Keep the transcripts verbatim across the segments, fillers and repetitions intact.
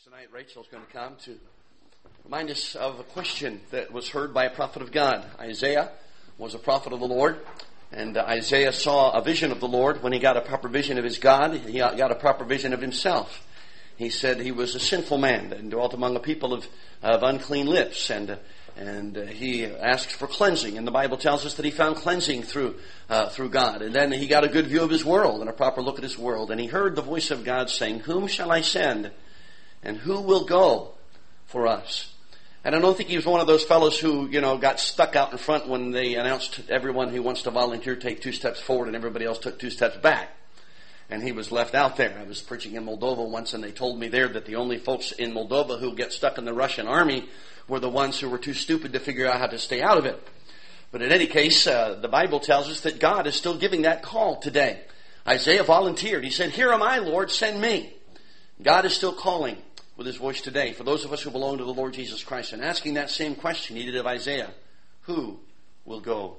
Tonight, Rachel's going to come to remind us of a question that was heard by a prophet of God. Isaiah was a prophet of the Lord, and uh, Isaiah saw a vision of the Lord. When he got a proper vision of his God, he got a proper vision of himself. He said he was a sinful man and dwelt among a people of, of unclean lips, and uh, and uh, he asked for cleansing. And the Bible tells us that he found cleansing through uh, through God. And then he got a good view of his world and a proper look at his world. And he heard the voice of God saying, "Whom shall I send? And who will go for us?" And I don't think he was one of those fellows who, you know, got stuck out in front when they announced to everyone who wants to volunteer take two steps forward and everybody else took two steps back. And he was left out there. I was preaching in Moldova once, and they told me there that the only folks in Moldova who get stuck in the Russian army were the ones who were too stupid to figure out how to stay out of it. But in any case, uh, the Bible tells us that God is still giving that call today. Isaiah volunteered. He said, "Here am I, Lord, send me." God is still calling with his voice today for those of us who belong to the Lord Jesus Christ, and asking that same question he did of Isaiah: who will go?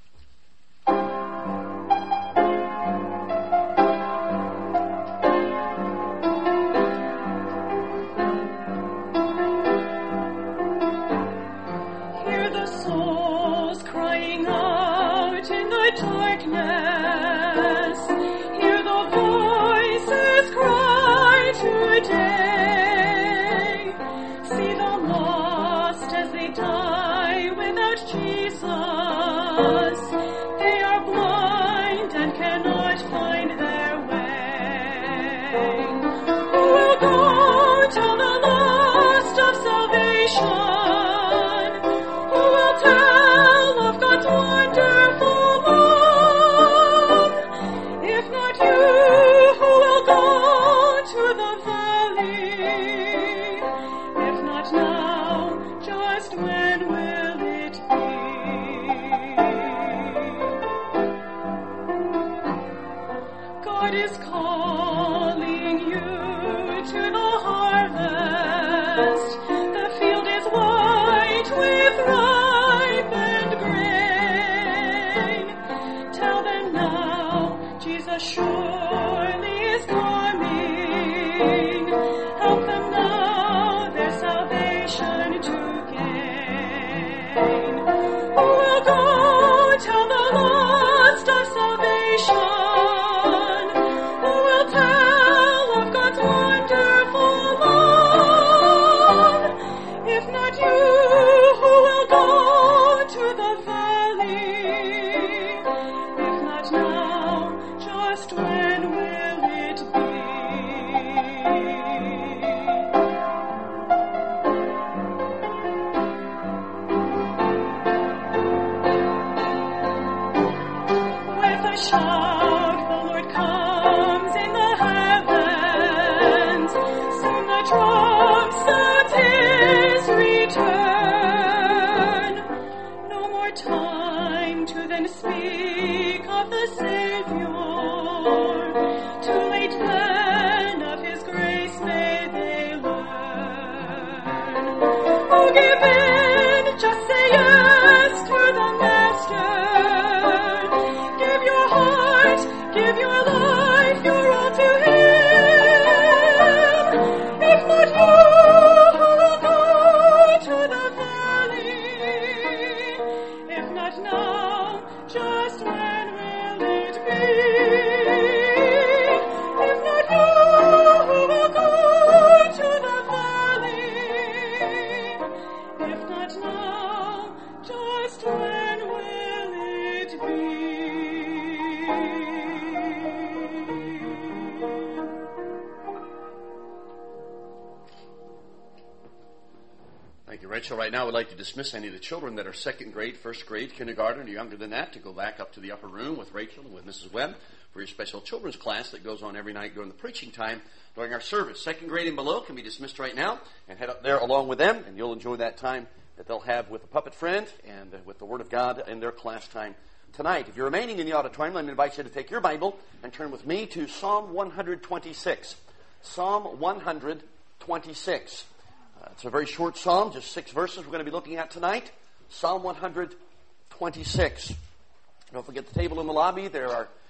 Hear the souls crying out in the darkness. Hear the voices cry today. Die without Jesus. They are blind and cannot find their way. Who will go tell the lost of salvation? Who will tell of God's wonderful love? If not you, who will go to the valley? If not now, just when will it be? God is calling you to the harvest. The field is white with ripened grain. Tell them now, Jesus surely is coming. Help them now, their salvation to gain. Who will go tell the lost of salvation? Who will tell of God's wonderful love? If not you, who will go to the valley? If not now, just when will it be? Shout, the Lord comes in the heavens. Soon the trumps sound his return. No more time to then speak of the Savior. Too late then, of his grace may they learn. Oh, give in, just say yes to the Master. Give your heart, give your life, your all to him. If not you, who will go to the valley? If not now, just when will it be? If not you, who will go to the valley? If not now, just when will it be? Thank you, Rachel. Right now, I would like to dismiss any of the children that are second grade, first grade, kindergarten, or younger than that to go back up to the upper room with Rachel and with Missus Webb for your special children's class that goes on every night during the preaching time during our service. Second grade and below can be dismissed right now and head up there along with them, and you'll enjoy that time that they'll have with a puppet friend and with the Word of God in their class time tonight. If you're remaining in the auditorium, let me invite you to take your Bible and turn with me to Psalm one twenty-six. Psalm one twenty-six. Uh, it's a very short psalm, just six verses we're going to be looking at tonight. Psalm one twenty-six. Don't forget the table in the lobby. There are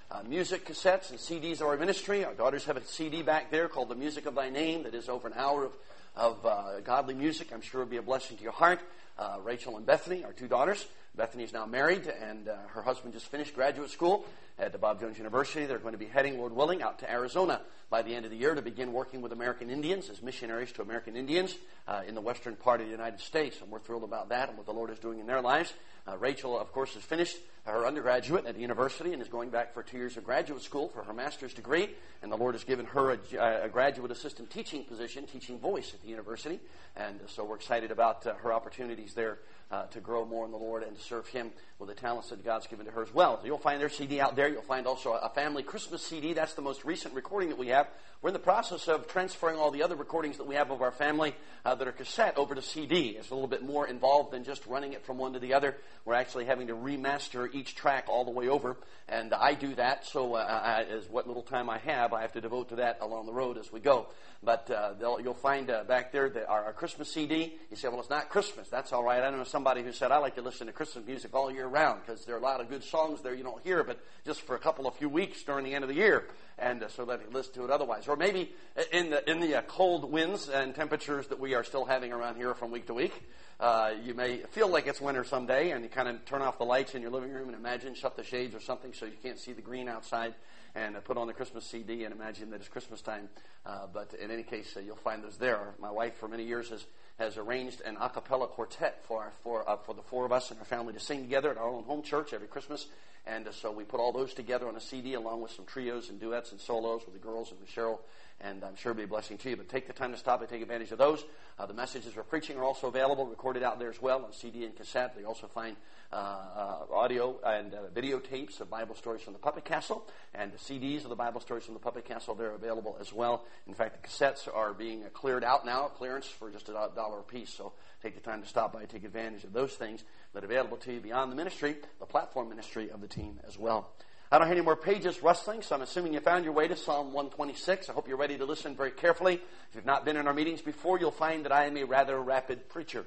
uh, music cassettes and C Ds of our ministry. Our daughters have a C D back there called The Music of Thy Name that is over an hour of, of uh, godly music. I'm sure it will be a blessing to your heart. Uh, Rachel and Bethany, our two daughters. Bethany is now married, and uh, her husband just finished graduate school at the Bob Jones University. They're going to be heading, Lord willing, out to Arizona by the end of the year to begin working with American Indians as missionaries to American Indians uh, in the western part of the United States. And we're thrilled about that and what the Lord is doing in their lives. Uh, Rachel, of course, has finished her undergraduate at the university and is going back for two years of graduate school for her master's degree. And the Lord has given her a, a graduate assistant teaching position, teaching voice at the university. And so we're excited about uh, her opportunities there uh, to grow more in the Lord and to serve Him with the talents that God's given to her as well. So you'll find their C D out there. You'll find also a family Christmas C D. That's the most recent recording that we have. We're in the process of transferring all the other recordings that we have of our family uh, that are cassette over to C D. It's a little bit more involved than just running it from one to the other. We're actually having to remaster each track all the way over, and I do that. So uh, I, as what little time I have, I have to devote to that along the road as we go. But uh, you'll find uh, back there that our, our Christmas C D. You say, well, it's not Christmas. That's all right. I know somebody who said, I like to listen to Christmas music all year round because there are a lot of good songs there you don't hear, but just for a couple of few weeks during the end of the year. And uh, so that you listen to it otherwise. Or maybe in the in the uh, cold winds and temperatures that we are still having around here from week to week, uh, you may feel like it's winter someday, and you kind of turn off the lights in your living room and imagine, shut the shades or something so you can't see the green outside, and uh, put on the Christmas C D and imagine that it's Christmas time. Uh, but in any case, uh, you'll find those there. My wife, for many years, has has arranged an a cappella quartet for our, for uh, for the four of us and our family to sing together at our own home church every Christmas. And uh, so we put all those together on a C D along with some trios and duets and solos with the girls and with Cheryl. And I'm sure it'll be a blessing to you. But take the time to stop and take advantage of those. Uh, the messages we're preaching are also available, recorded out there as well on C D and cassette. They also find uh, uh, audio and uh, videotapes of Bible stories from the Puppet Castle. And the C Ds of the Bible stories from the Puppet Castle, they're available as well. In fact, the cassettes are being uh, cleared out now, clearance for just a dollar a piece. So take the time to stop by and take advantage of those things that are available to you beyond the ministry, the platform ministry of the team as well. I don't have any more pages rustling, so I'm assuming you found your way to Psalm one twenty-six. I hope you're ready to listen very carefully. If you've not been in our meetings before, you'll find that I am a rather rapid preacher.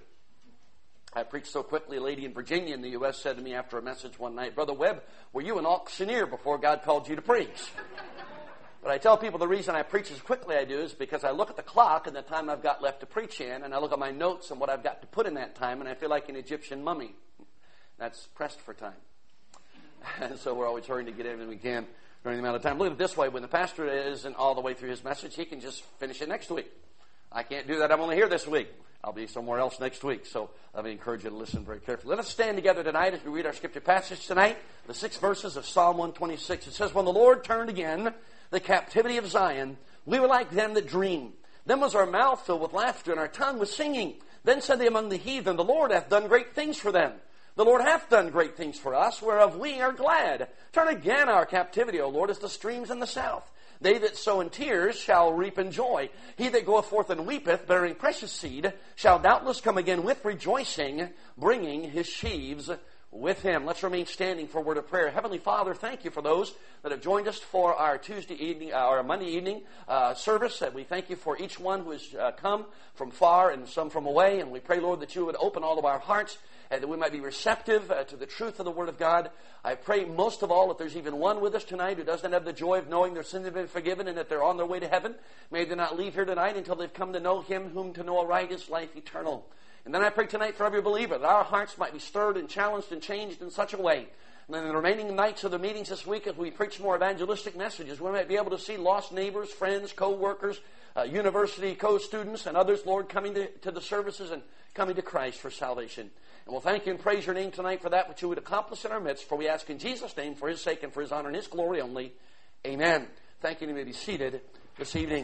I preached so quickly, a lady in Virginia in the U S said to me after a message one night, Brother Webb, were you an auctioneer before God called you to preach? But I tell people the reason I preach as quickly as I do is because I look at the clock and the time I've got left to preach in, and I look at my notes and what I've got to put in that time, and I feel like an Egyptian mummy. That's pressed for time. And so we're always hurrying to get everything we can during the amount of time. Look at it this way. When the pastor isn't all the way through his message, he can just finish it next week. I can't do that. I'm only here this week. I'll be somewhere else next week. So let me encourage you to listen very carefully. Let us stand together tonight as we read our scripture passage tonight. The six verses of Psalm one twenty-six. It says, When the Lord turned again the captivity of Zion, we were like them that dream. Then was our mouth filled with laughter, and our tongue with singing. Then said they among the heathen, The Lord hath done great things for them. The Lord hath done great things for us, whereof we are glad. Turn again our captivity, O Lord, as the streams in the south. They that sow in tears shall reap in joy. He that goeth forth and weepeth, bearing precious seed, shall doubtless come again with rejoicing, bringing his sheaves with him. Let's remain standing for a word of prayer. Heavenly Father, thank you for those that have joined us for our Tuesday evening, uh, our Monday evening uh, service. And we thank you for each one who has uh, come from far and some from away. And we pray, Lord, that you would open all of our hearts and that we might be receptive uh, to the truth of the Word of God. I pray most of all, if there's even one with us tonight who doesn't have the joy of knowing their sins have been forgiven and that they're on their way to heaven, may they not leave here tonight until they've come to know Him whom to know aright is life eternal. And then I pray tonight for every believer that our hearts might be stirred and challenged and changed in such a way. And in the remaining nights of the meetings this week, as we preach more evangelistic messages, we might be able to see lost neighbors, friends, co-workers, uh, university co-students, and others, Lord, coming to, to the services and coming to Christ for salvation. And we'll thank you and praise your name tonight for that which you would accomplish in our midst. For we ask in Jesus' name, for His sake and for His honor and His glory only. Amen. Thank you, and you may be seated this evening.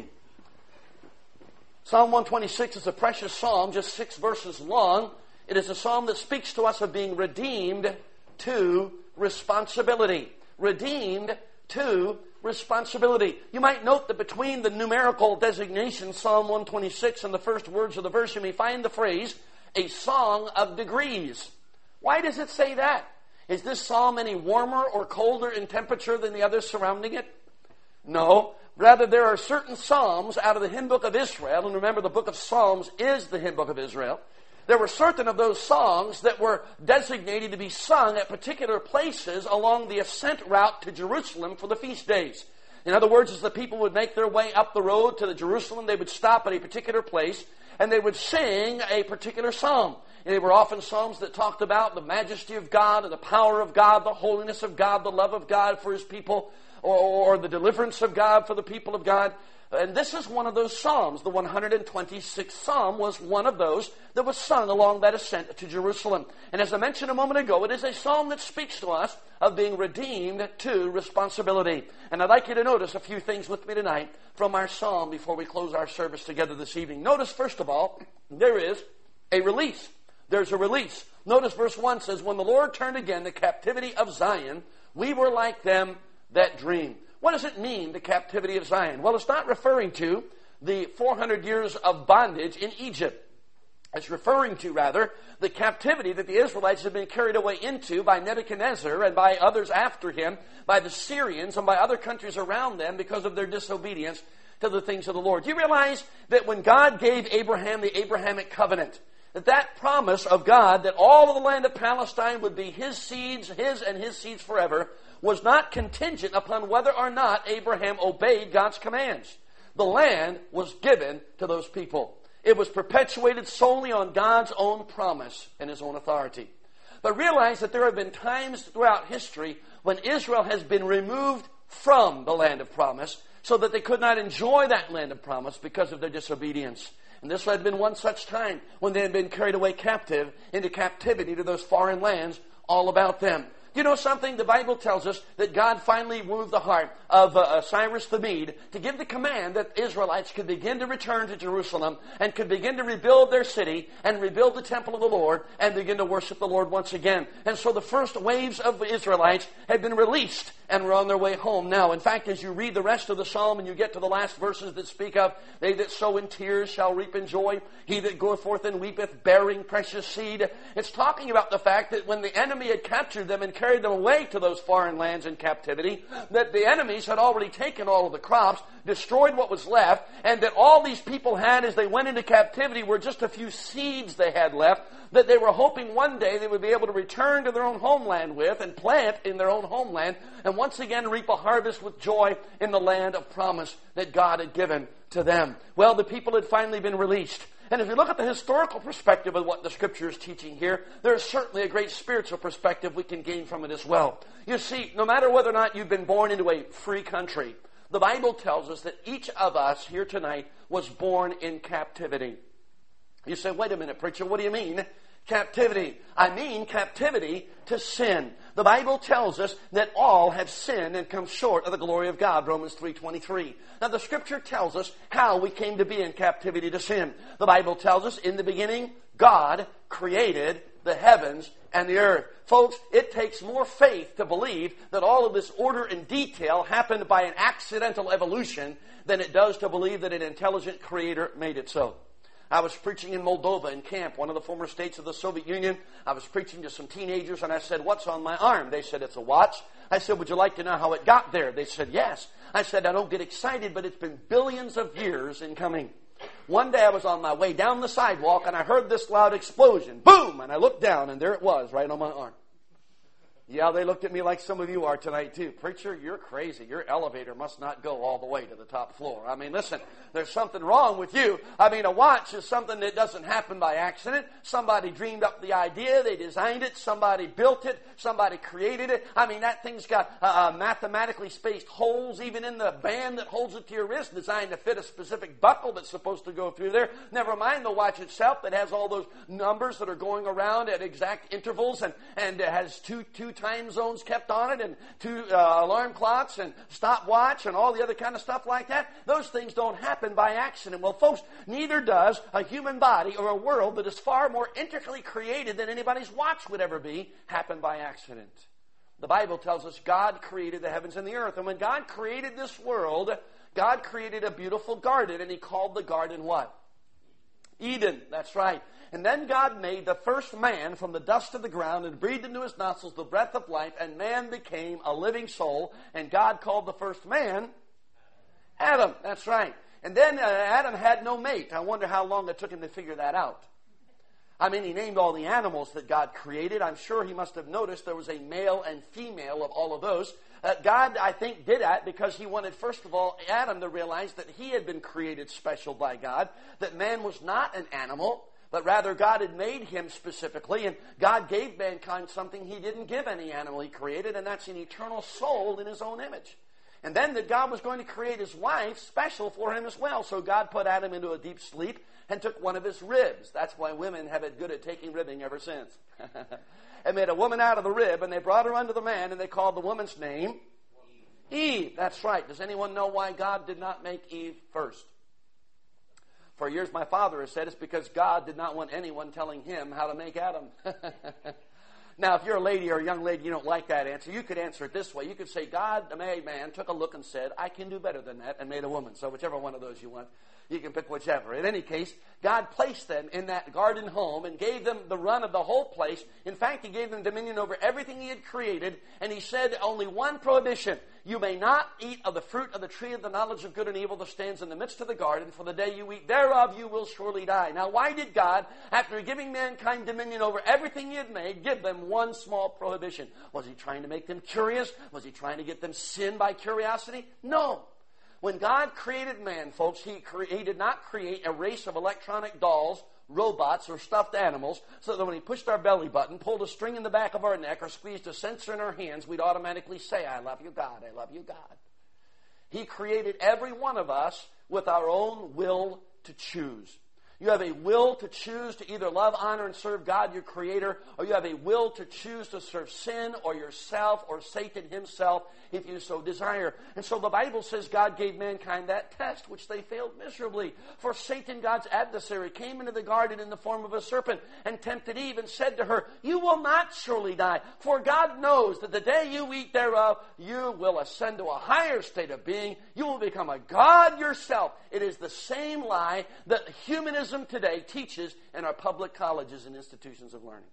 Psalm one twenty-six is a precious psalm, just six verses long. It is a psalm that speaks to us of being redeemed to responsibility. Redeemed to responsibility. You might note that between the numerical designation, Psalm one twenty-six, and the first words of the verse, you may find the phrase, a song of degrees. Why does it say that? Is this psalm any warmer or colder in temperature than the others surrounding it? No. Rather, there are certain psalms out of the hymn book of Israel, and remember the book of Psalms is the hymn book of Israel. There were certain of those songs that were designated to be sung at particular places along the ascent route to Jerusalem for the feast days. In other words, as the people would make their way up the road to the Jerusalem, they would stop at a particular place and they would sing a particular psalm. And they were often psalms that talked about the majesty of God and the power of God, the holiness of God, the love of God for His people, or, or the deliverance of God for the people of God. And this is one of those psalms. The one hundred twenty-sixth Psalm was one of those that was sung along that ascent to Jerusalem. And as I mentioned a moment ago, it is a psalm that speaks to us of being redeemed to responsibility. And I'd like you to notice a few things with me tonight from our psalm before we close our service together this evening. Notice, first of all, there is a release. There's a release. Notice verse one says, when the Lord turned again the captivity of Zion, we were like them that dream. What does it mean, the captivity of Zion? Well, it's not referring to the four hundred years of bondage in Egypt. It's referring to, rather, the captivity that the Israelites had been carried away into by Nebuchadnezzar and by others after him, by the Syrians and by other countries around them because of their disobedience to the things of the Lord. Do you realize that when God gave Abraham the Abrahamic covenant, that that promise of God that all of the land of Palestine would be His seeds, His and His seeds forever, was not contingent upon whether or not Abraham obeyed God's commands. The land was given to those people. It was perpetuated solely on God's own promise and His own authority. But realize that there have been times throughout history when Israel has been removed from the land of promise so that they could not enjoy that land of promise because of their disobedience. And this had been one such time when they had been carried away captive into captivity to those foreign lands all about them. You know something? The Bible tells us that God finally moved the heart of uh, Cyrus the Mede to give the command that Israelites could begin to return to Jerusalem and could begin to rebuild their city and rebuild the temple of the Lord and begin to worship the Lord once again. And so the first waves of the Israelites had been released and were on their way home now. In fact, as you read the rest of the psalm and you get to the last verses that speak of, they that sow in tears shall reap in joy, he that goeth forth and weepeth, bearing precious seed. It's talking about the fact that when the enemy had captured them and carried them away to those foreign lands in captivity, that the enemies had already taken all of the crops, destroyed what was left, and that all these people had as they went into captivity were just a few seeds they had left that they were hoping one day they would be able to return to their own homeland with and plant in their own homeland and once again reap a harvest with joy in the land of promise that God had given to them. Well, the people had finally been released. And if you look at the historical perspective of what the Scripture is teaching here, there is certainly a great spiritual perspective we can gain from it as well. You see, no matter whether or not you've been born into a free country, the Bible tells us that each of us here tonight was born in captivity. You say, wait a minute, preacher, what do you mean? Captivity. I mean captivity to sin. The Bible tells us that all have sinned and come short of the glory of God, Romans three twenty-three. Now the Scripture tells us how we came to be in captivity to sin. The Bible tells us in the beginning, God created the heavens and the earth. Folks, it takes more faith to believe that all of this order and detail happened by an accidental evolution than it does to believe that an intelligent creator made it so. I was preaching in Moldova in camp, one of the former states of the Soviet Union. I was preaching to some teenagers and I said, what's on my arm? They said, it's a watch. I said, would you like to know how it got there? They said, yes. I said, I don't get excited, but it's been billions of years in coming. One day I was on my way down the sidewalk and I heard this loud explosion. Boom! And I looked down and there it was right on my arm. Yeah, they looked at me like some of you are tonight too. Preacher, you're crazy. Your elevator must not go all the way to the top floor. I mean, listen, there's something wrong with you. I mean, a watch is something that doesn't happen by accident. Somebody dreamed up the idea. They designed it. Somebody built it. Somebody created it. I mean, that thing's got uh, mathematically spaced holes even in the band that holds it to your wrist, designed to fit a specific buckle that's supposed to go through there. Never mind the watch itself that has all those numbers that are going around at exact intervals and, and it has two, two time zones kept on it and two uh, alarm clocks and stopwatch and all the other kind of stuff like that. Those things don't happen by accident. Well, folks, neither does a human body or a world that is far more intricately created than anybody's watch would ever be happen by accident. The Bible tells us God created the heavens and the earth. And when God created this world, God created a beautiful garden and He called the garden what? Eden. That's right. And then God made the first man from the dust of the ground and breathed into his nostrils the breath of life, and man became a living soul. And God called the first man Adam. That's right. And then uh, Adam had no mate. I wonder how long it took him to figure that out. I mean, he named all the animals that God created. I'm sure he must have noticed there was a male and female of all of those. Uh, God, I think, did that because he wanted, first of all, Adam to realize that he had been created special by God, that man was not an animal, but rather God had made him specifically, and God gave mankind something he didn't give any animal he created, and that's an eternal soul in his own image. And then that God was going to create his wife special for him as well. So God put Adam into a deep sleep and took one of his ribs. That's why women have it good at taking ribbing ever since. And made a woman out of the rib, and they brought her unto the man, and they called the woman's name Eve. That's right. Does anyone know why God did not make Eve first? For years my father has said it's because God did not want anyone telling him how to make Adam. Now, if you're a lady or a young lady, you don't like that answer, you could answer it this way. You could say, God made man, took a look and said, I can do better than that, and made a woman. So whichever one of those you want, you can pick whichever. In any case, God placed them in that garden home and gave them the run of the whole place. In fact, he gave them dominion over everything he had created, and he said only one prohibition. You may not eat of the fruit of the tree of the knowledge of good and evil that stands in the midst of the garden, for the day you eat thereof you will surely die. Now, why did God, after giving mankind dominion over everything he had made, give them one small prohibition? Was he trying to make them curious? Was he trying to get them sin by curiosity? No. When God created man, folks, he, cre- he did not create a race of electronic dolls, robots, or stuffed animals, so that when he pushed our belly button, pulled a string in the back of our neck, or squeezed a sensor in our hands, we'd automatically say, I love you, God, I love you, God. He created every one of us with our own will to choose. You have a will to choose to either love, honor, and serve God, your Creator, or you have a will to choose to serve sin or yourself or Satan himself if you so desire. And so the Bible says God gave mankind that test, which they failed miserably. For Satan, God's adversary, came into the garden in the form of a serpent and tempted Eve and said to her, you will not surely die, for God knows that the day you eat thereof, you will ascend to a higher state of being. You will become a God yourself. It is the same lie that humanism today teaches in our public colleges and institutions of learning.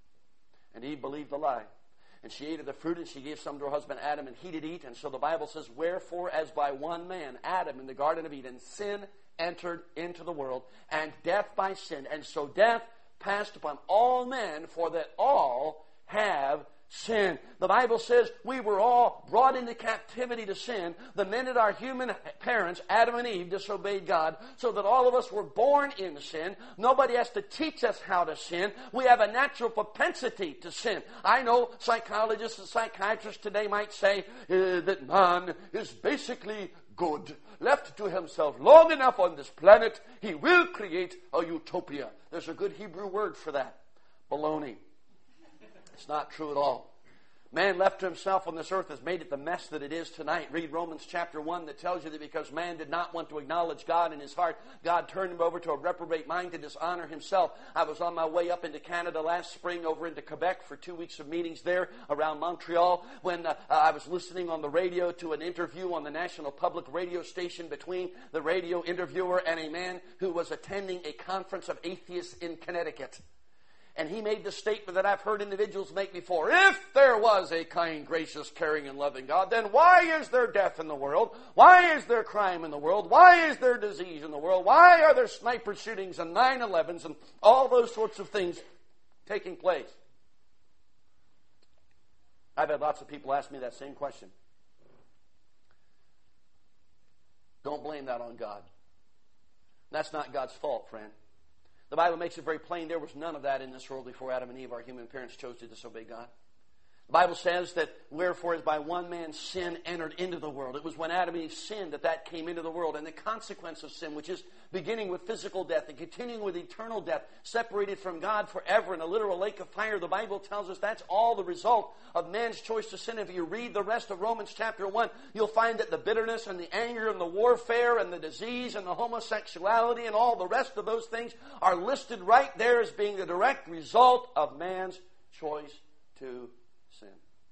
And Eve believed the lie. And she ate of the fruit, and she gave some to her husband Adam, and he did eat. And so the Bible says, wherefore, as by one man, Adam, in the Garden of Eden, sin entered into the world, and death by sin. And so death passed upon all men, for that all have sin. The Bible says we were all brought into captivity to sin the minute our human parents, Adam and Eve, disobeyed God, so that all of us were born in sin. Nobody has to teach us how to sin. We have a natural propensity to sin. I know psychologists and psychiatrists today might say uh, that man is basically good. Left to himself long enough on this planet, he will create a utopia. There's a good Hebrew word for that. Baloney. It's not true at all. Man left to himself on this earth has made it the mess that it is tonight. Read Romans chapter one that tells you that because man did not want to acknowledge God in his heart, God turned him over to a reprobate mind to dishonor himself. I was on my way up into Canada last spring, over into Quebec for two weeks of meetings there around Montreal, when uh, I was listening on the radio to an interview on the National Public Radio station between the radio interviewer and a man who was attending a conference of atheists in Connecticut. And he made the statement that I've heard individuals make before. If there was a kind, gracious, caring, and loving God, then why is there death in the world? Why is there crime in the world? Why is there disease in the world? Why are there sniper shootings and nine elevens and all those sorts of things taking place? I've had lots of people ask me that same question. Don't blame that on God. That's not God's fault, friend. The Bible makes it very plain there was none of that in this world before Adam and Eve, our human parents, chose to disobey God. The Bible says that wherefore as by one man sin entered into the world. It was when Adam and Eve sinned that that came into the world. And the consequence of sin, which is beginning with physical death and continuing with eternal death, separated from God forever in a literal lake of fire, the Bible tells us that's all the result of man's choice to sin. If you read the rest of Romans chapter one, you'll find that the bitterness and the anger and the warfare and the disease and the homosexuality and all the rest of those things are listed right there as being the direct result of man's choice to sin.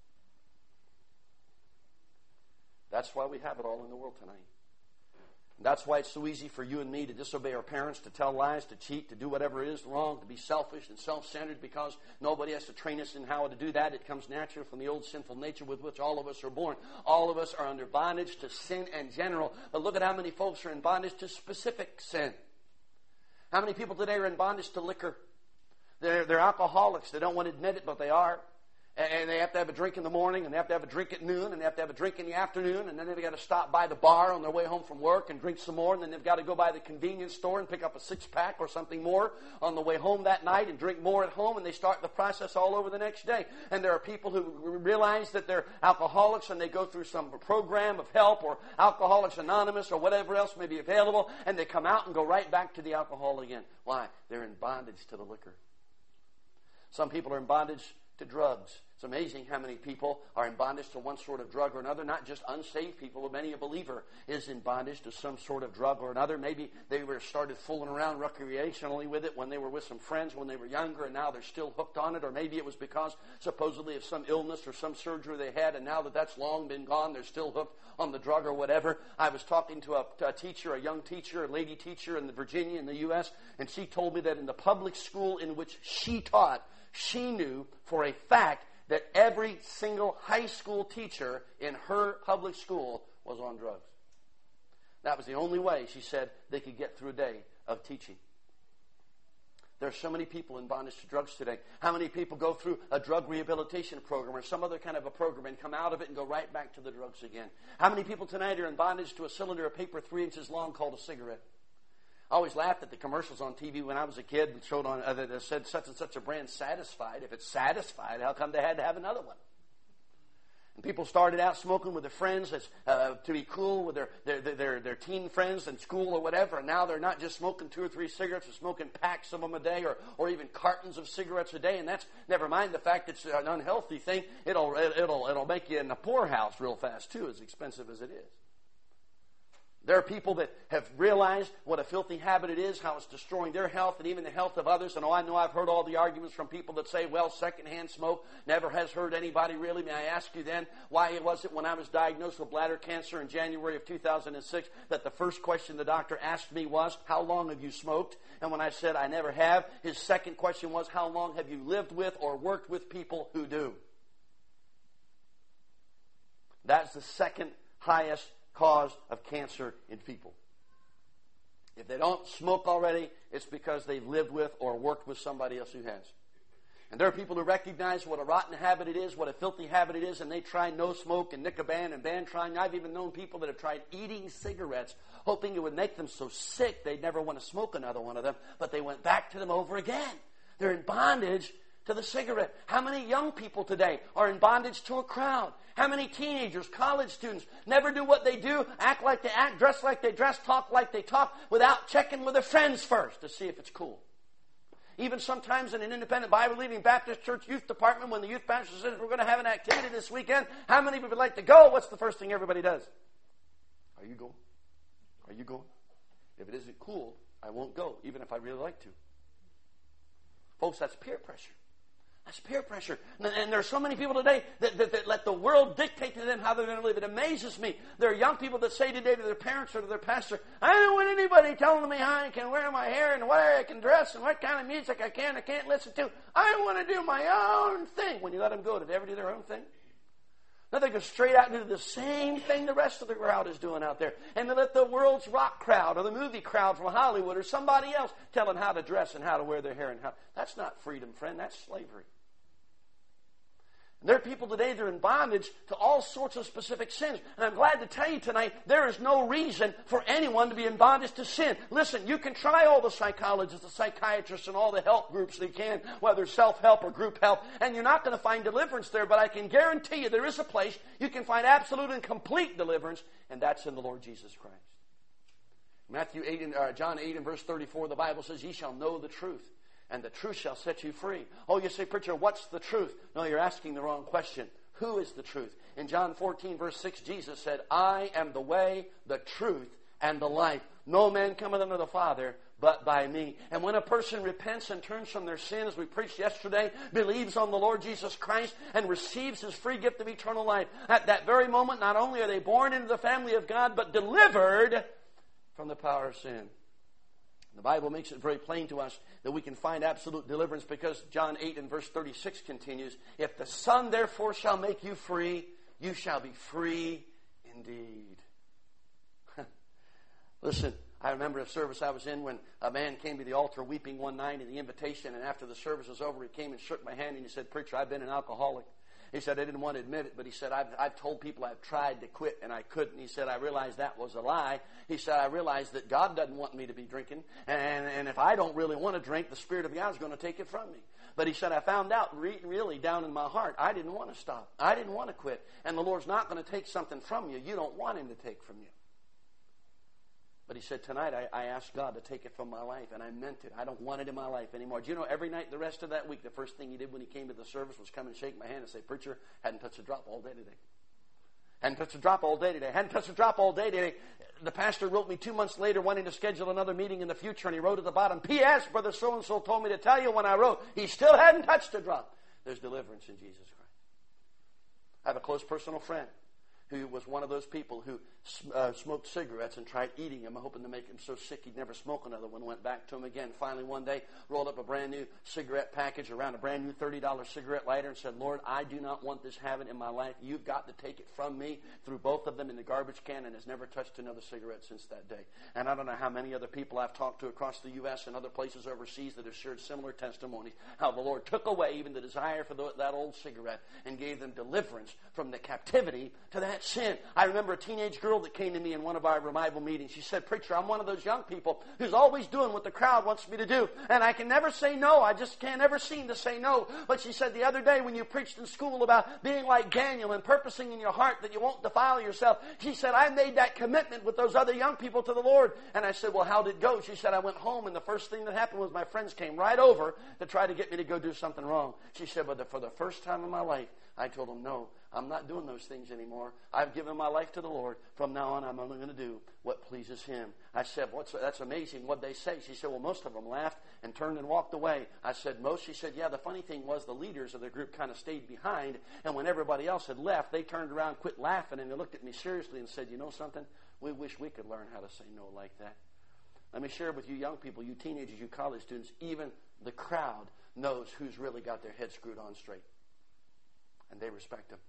That's why we have it all in the world tonight. That's why it's so easy for you and me to disobey our parents, to tell lies, to cheat, to do whatever is wrong, to be selfish and self-centered, because nobody has to train us in how to do that. It comes natural from the old sinful nature with which all of us are born. All of us are under bondage to sin in general. But look at how many folks are in bondage to specific sin. How many people today are in bondage to liquor? They're, they're alcoholics. They don't want to admit it, but they are. And they have to have a drink in the morning, and they have to have a drink at noon, and they have to have a drink in the afternoon, and then they've got to stop by the bar on their way home from work and drink some more, and then they've got to go by the convenience store and pick up a six-pack or something more on the way home that night and drink more at home, and they start the process all over the next day. And there are people who realize that they're alcoholics, and they go through some program of help or Alcoholics Anonymous or whatever else may be available, and they come out and go right back to the alcohol again. Why? They're in bondage to the liquor. Some people are in bondage to drugs. It's amazing how many people are in bondage to one sort of drug or another. Not just unsaved people, but many a believer is in bondage to some sort of drug or another. Maybe they were started fooling around recreationally with it when they were with some friends when they were younger, and now they're still hooked on it. Or maybe it was because supposedly of some illness or some surgery they had, and now that that's long been gone, they're still hooked on the drug or whatever. I was talking to a, to a teacher, a young teacher, a lady teacher in Virginia in the U S, and she told me that in the public school in which she taught, she knew for a fact that every single high school teacher in her public school was on drugs. That was the only way, she said, they could get through a day of teaching. There are so many people in bondage to drugs today. How many people go through a drug rehabilitation program or some other kind of a program and come out of it and go right back to the drugs again? How many people tonight are in bondage to a cylinder of paper three inches long called a cigarette? I always laughed at the commercials on T V when I was a kid and showed on uh, that said such and such a brand Satisfied. If it's Satisfied, how come they had to have another one? And people started out smoking with their friends as, uh, to be cool with their, their their their teen friends in school or whatever. And now they're not just smoking two or three cigarettes, they're smoking packs of them a day or, or even cartons of cigarettes a day. And that's never mind the fact it's an unhealthy thing. It'll it'll it'll make you in the poorhouse real fast too, as expensive as it is. There are people that have realized what a filthy habit it is, how it's destroying their health and even the health of others. And oh, I know I've heard all the arguments from people that say, well, secondhand smoke never has hurt anybody really. May I ask you then, why was it when I was diagnosed with bladder cancer in January of two thousand six that the first question the doctor asked me was, how long have you smoked? And when I said I never have, his second question was, how long have you lived with or worked with people who do? That's the second highest cause of cancer in people. If they don't smoke already, it's because they've lived with or worked with somebody else who has. And there are people who recognize what a rotten habit it is, what a filthy habit it is, and they try no smoke and Nicoban and ban trying. I've even known people that have tried eating cigarettes, hoping it would make them so sick they'd never want to smoke another one of them, but they went back to them over again. They're in bondage to the cigarette. How many young people today are in bondage to a crowd? How many teenagers, college students, never do what they do, act like they act, dress like they dress, talk like they talk, without checking with their friends first to see if it's cool? Even sometimes in an independent Bible-believing Baptist church youth department, when the youth pastor says, we're going to have an activity this weekend, how many would like to go? What's the first thing everybody does? Are you going? Are you going? If it isn't cool, I won't go, even if I really like to. Folks, that's peer pressure. That's peer pressure. And there are so many people today that, that, that let the world dictate to them how they're going to live. It amazes me. There are young people that say today to their parents or to their pastor, I don't want anybody telling me how I can wear my hair and where I can dress and what kind of music I can or can't listen to. I want to do my own thing. When you let them go, do they ever do their own thing? No, they go straight out and do the same thing the rest of the crowd is doing out there. And they let the world's rock crowd or the movie crowd from Hollywood or somebody else tell them how to dress and how to wear their hair. And how. That's not freedom, friend. That's slavery. There are people today that are in bondage to all sorts of specific sins. And I'm glad to tell you tonight, there is no reason for anyone to be in bondage to sin. Listen, you can try all the psychologists, the psychiatrists, and all the help groups that you can, whether self-help or group help, and you're not going to find deliverance there. But I can guarantee you there is a place you can find absolute and complete deliverance, and that's in the Lord Jesus Christ. Matthew eight and, uh, John eight and verse thirty-four, the Bible says, ye shall know the truth, and the truth shall set you free. Oh, you say, preacher, what's the truth? No, you're asking the wrong question. Who is the truth? In John fourteen, verse six, Jesus said, I am the way, the truth, and the life. No man cometh unto the Father but by me. And when a person repents and turns from their sin, as we preached yesterday, believes on the Lord Jesus Christ, and receives His free gift of eternal life, at that very moment, not only are they born into the family of God, but delivered from the power of sin. The Bible makes it very plain to us that we can find absolute deliverance because John eight and verse thirty-six continues, if the Son therefore shall make you free, you shall be free indeed. Listen, I remember a service I was in when a man came to the altar weeping one night in the invitation, and after the service was over, he came and shook my hand and he said, "Preacher, I've been an alcoholic." He said, "I didn't want to admit it, but he said, I've, I've told people I've tried to quit and I couldn't." He said, "I realized that was a lie." He said, "I realized that God doesn't want me to be drinking, and, and if I don't really want to drink, the Spirit of God is going to take it from me." But he said, "I found out re- really down in my heart, I didn't want to stop. I didn't want to quit. And the Lord's not going to take something from you you don't want Him to take from you." But he said, "Tonight I, I asked God to take it from my life, and I meant it. I don't want it in my life anymore." Do you know, every night the rest of that week, the first thing he did when he came to the service was come and shake my hand and say, "Preacher, hadn't touched a drop all day today. Hadn't touched a drop all day today. Hadn't touched a drop all day today." The pastor wrote me two months later wanting to schedule another meeting in the future, and he wrote at the bottom, "P S Brother so-and-so told me to tell you when I wrote, he still hadn't touched a drop." There's deliverance in Jesus Christ. I have a close personal friend who was one of those people who uh, smoked cigarettes and tried eating them, hoping to make him so sick he'd never smoke another one. Went back to him again. Finally, one day, rolled up a brand new cigarette package around a brand new thirty dollar cigarette lighter and said, "Lord, I do not want this habit in my life. You've got to take it from me." Threw both of them in the garbage can and has never touched another cigarette since that day. And I don't know how many other people I've talked to across the U S and other places overseas that have shared similar testimonies, how the Lord took away even the desire for the, that old cigarette and gave them deliverance from the captivity to that sin. I remember a teenage girl that came to me in one of our revival meetings. She said, "Preacher, I'm one of those young people who's always doing what the crowd wants me to do, and I can never say no. I just can't ever seem to say no." But she said, "The other day when you preached in school about being like Daniel and purposing in your heart that you won't defile yourself," she said, "I made that commitment with those other young people to the Lord." And I said, "Well, how did it go?" She said, "I went home, and the first thing that happened was my friends came right over to try to get me to go do something wrong." She said, "But for the first time in my life, I told them, no, I'm not doing those things anymore. I've given my life to the Lord. From now on, I'm only going to do what pleases Him." I said, "What's that's amazing. What'd they say?" She said, "Well, most of them laughed and turned and walked away." I said, "Most?" She said, "Yeah, the funny thing was the leaders of the group kind of stayed behind, and when everybody else had left, they turned around, quit laughing, and they looked at me seriously and said, 'You know something? We wish we could learn how to say no like that.'" Let me share with you young people, you teenagers, you college students, even the crowd knows who's really got their head screwed on straight. And they respect Him.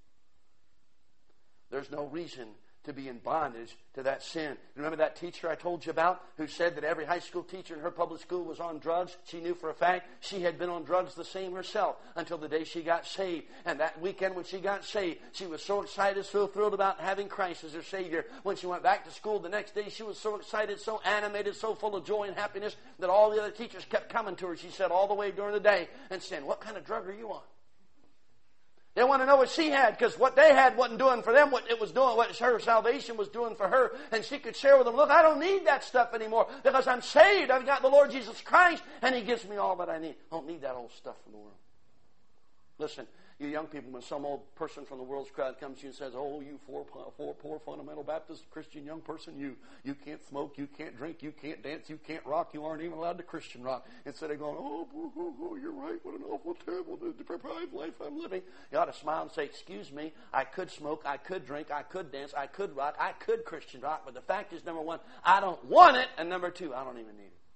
There's no reason to be in bondage to that sin. Remember that teacher I told you about who said that every high school teacher in her public school was on drugs? She knew for a fact she had been on drugs the same herself until the day she got saved. And that weekend when she got saved, she was so excited, so thrilled about having Christ as her Savior. When she went back to school the next day, she was so excited, so animated, so full of joy and happiness that all the other teachers kept coming to her, she said, all the way during the day and saying, "What kind of drug are you on?" They want to know what she had, because what they had wasn't doing for them what it was doing, what her salvation was doing for her. And she could share with them, "Look, I don't need that stuff anymore because I'm saved. I've got the Lord Jesus Christ, and He gives me all that I need. I don't need that old stuff from the world." Listen, you young people, when some old person from the world's crowd comes to you and says, "Oh, you poor, poor, poor fundamental Baptist Christian young person, you you can't smoke, you can't drink, you can't dance, you can't rock, you aren't even allowed to Christian rock." Instead of going, "Oh, oh, oh, oh you're right, what an awful, terrible, deprived life I'm living," you ought to smile and say, "Excuse me, I could smoke, I could drink, I could dance, I could rock, I could Christian rock, but the fact is, number one, I don't want it, and number two, I don't even need it."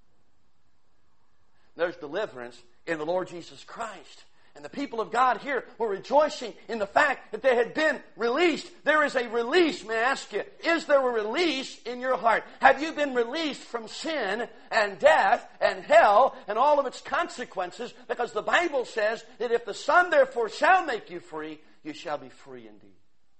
There's deliverance in the Lord Jesus Christ. And the people of God here were rejoicing in the fact that they had been released. There is a release, may I ask you, is there a release in your heart? Have you been released from sin and death and hell and all of its consequences? Because the Bible says that if the Son therefore shall make you free, you shall be free indeed.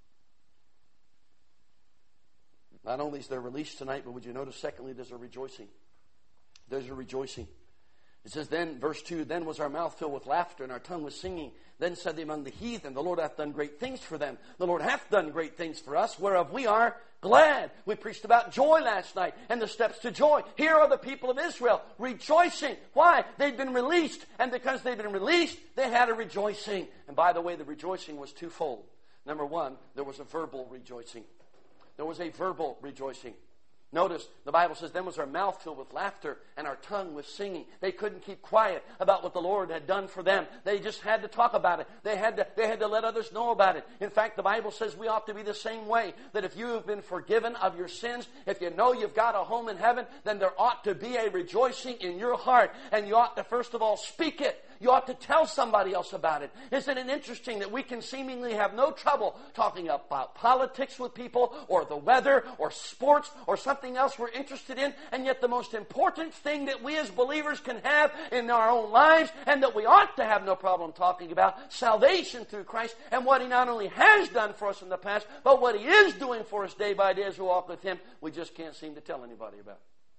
Not only is there release tonight, but would you notice, secondly, there's a rejoicing. There's a rejoicing. It says, then, verse two, "Then was our mouth filled with laughter, and our tongue was singing. Then said they among the heathen, The Lord hath done great things for them. The Lord hath done great things for us, whereof we are glad." We preached about joy last night and the steps to joy. Here are the people of Israel rejoicing. Why? They'd been released. And because they'd been released, they had a rejoicing. And by the way, the rejoicing was twofold. Number one, there was a verbal rejoicing. There was a verbal rejoicing. Notice, the Bible says, "Then was our mouth filled with laughter, and our tongue was singing." They couldn't keep quiet about what the Lord had done for them. They just had to talk about it. They had to, they had to let others know about it. In fact, the Bible says we ought to be the same way. That if you have been forgiven of your sins, if you know you've got a home in heaven, then there ought to be a rejoicing in your heart. And you ought to, first of all, speak it. you ought to tell somebody else about it. Isn't it interesting that we can seemingly have no trouble talking about politics with people, or the weather, or sports, or something else we're interested in, and yet the most important thing that we as believers can have in our own lives, and that we ought to have no problem talking about, salvation through Christ, and what He not only has done for us in the past, but what He is doing for us day by day as we walk with Him, we just can't seem to tell anybody about.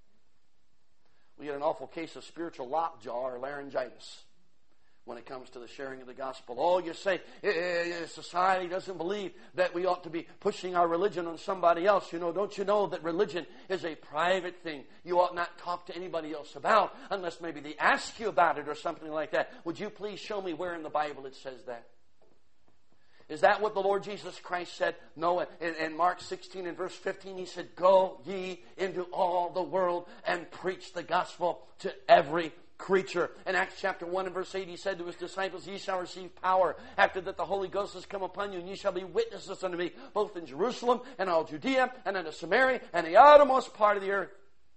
We get an awful case of spiritual lockjaw or laryngitis when it comes to the sharing of the gospel. Oh, you say, society doesn't believe that we ought to be pushing our religion on somebody else. You know, don't you know that religion is a private thing you ought not talk to anybody else about unless maybe they ask you about it or something like that. Would you please show me where in the Bible it says that? Is that what the Lord Jesus Christ said? No, in, in Mark sixteen and verse fifteen, He said, "Go ye into all the world and preach the gospel to every creature." In Acts chapter one and verse eight, He said to His disciples, "Ye shall receive power after that the Holy Ghost has come upon you, and ye shall be witnesses unto me, both in Jerusalem and all Judea and unto Samaria and the uttermost part of the earth."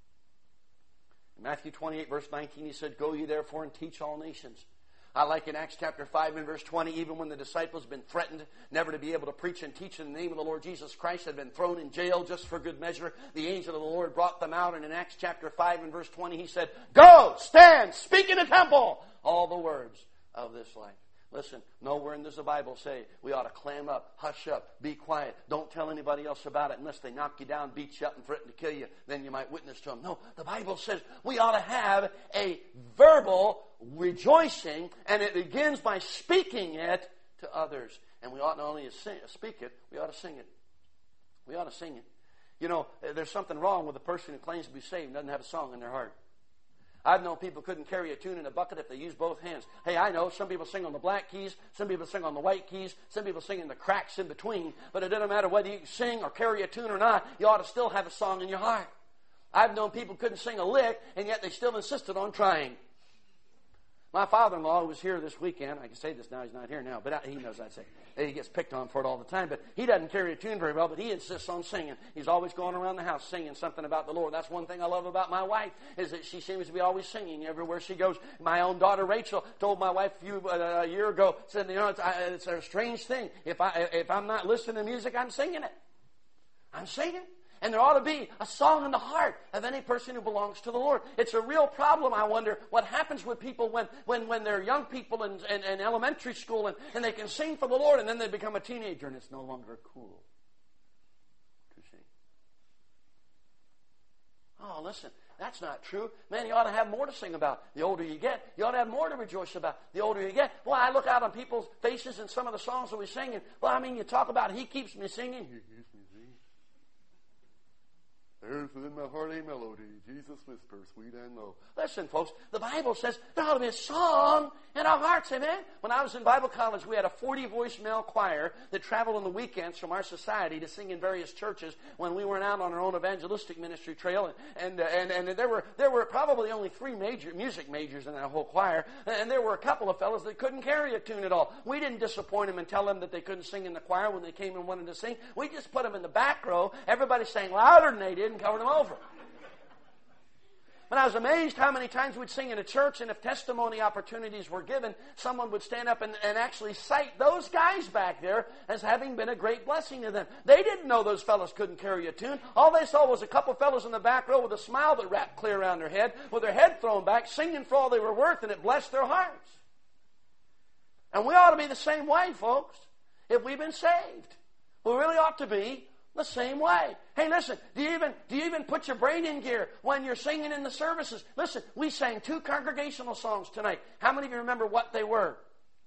In Matthew twenty-eight verse nineteen, He said, "Go ye therefore and teach all nations." I like in Acts chapter five and verse twenty, even when the disciples had been threatened never to be able to preach and teach in the name of the Lord Jesus Christ, had been thrown in jail just for good measure, the angel of the Lord brought them out, and in Acts chapter five and verse twenty, He said, "Go, stand, speak in the temple all the words of this life." Listen, nowhere in this the Bible say we ought to clam up, hush up, be quiet. Don't tell anybody else about it unless they knock you down, beat you up, and threaten to kill you. Then you might witness to them. No, the Bible says we ought to have a verbal rejoicing, and it begins by speaking it to others. And we ought not only to sing, speak it, we ought to sing it. We ought to sing it. You know, there's something wrong with a person who claims to be saved and doesn't have a song in their heart. I've known people couldn't carry a tune in a bucket if they used both hands. Hey, I know some people sing on the black keys, some people sing on the white keys, some people sing in the cracks in between, but it doesn't matter whether you sing or carry a tune or not, you ought to still have a song in your heart. I've known people couldn't sing a lick, and yet they still insisted on trying. My father-in-law, who was here this weekend, I can say this now, he's not here now, but he knows I'd say. He gets picked on for it all the time, but he doesn't carry a tune very well, but he insists on singing. He's always going around the house singing something about the Lord. That's one thing I love about my wife, is that she seems to be always singing everywhere she goes. My own daughter, Rachel, told my wife a, few, uh, a year ago, said, you know, it's, I, it's a strange thing. If, I, if I'm not listening to music, I'm singing it. I'm singing. And there ought to be a song in the heart of any person who belongs to the Lord. It's a real problem, I wonder, what happens with people when, when, when they're young people in, in, in elementary school and, and they can sing for the Lord, and then they become a teenager and it's no longer cool to sing. Oh, listen, that's not true. Man, you ought to have more to sing about the older you get. You ought to have more to rejoice about the older you get. Well, I look out on people's faces and some of the songs that we sing, and, well, I mean, you talk about He keeps me singing. He keeps me singing. There's within my heart a melody, Jesus whispers, sweet and low. Listen, folks, the Bible says there ought to be a song in our hearts, amen? When I was in Bible college, we had a forty-voice male choir that traveled on the weekends from our society to sing in various churches when we weren't out on our own evangelistic ministry trail. And, and, uh, and, and there were there were probably only three major music majors in that whole choir, and there were a couple of fellows that couldn't carry a tune at all. We didn't disappoint them and tell them that they couldn't sing in the choir when they came and wanted to sing. We just put them in the back row. Everybody sang louder than they did and covered them over. But I was amazed how many times we'd sing in a church, and if testimony opportunities were given, someone would stand up and, and actually cite those guys back there as having been a great blessing to them. They didn't know those fellows couldn't carry a tune. All they saw was a couple fellows in the back row with a smile that wrapped clear around their head, with their head thrown back, singing for all they were worth, and it blessed their hearts. And we ought to be the same way, folks, if we've been saved. We really ought to be the same way. Hey, listen, do you even do you even put your brain in gear when you're singing in the services? Listen, we sang two congregational songs tonight. How many of you remember what they were?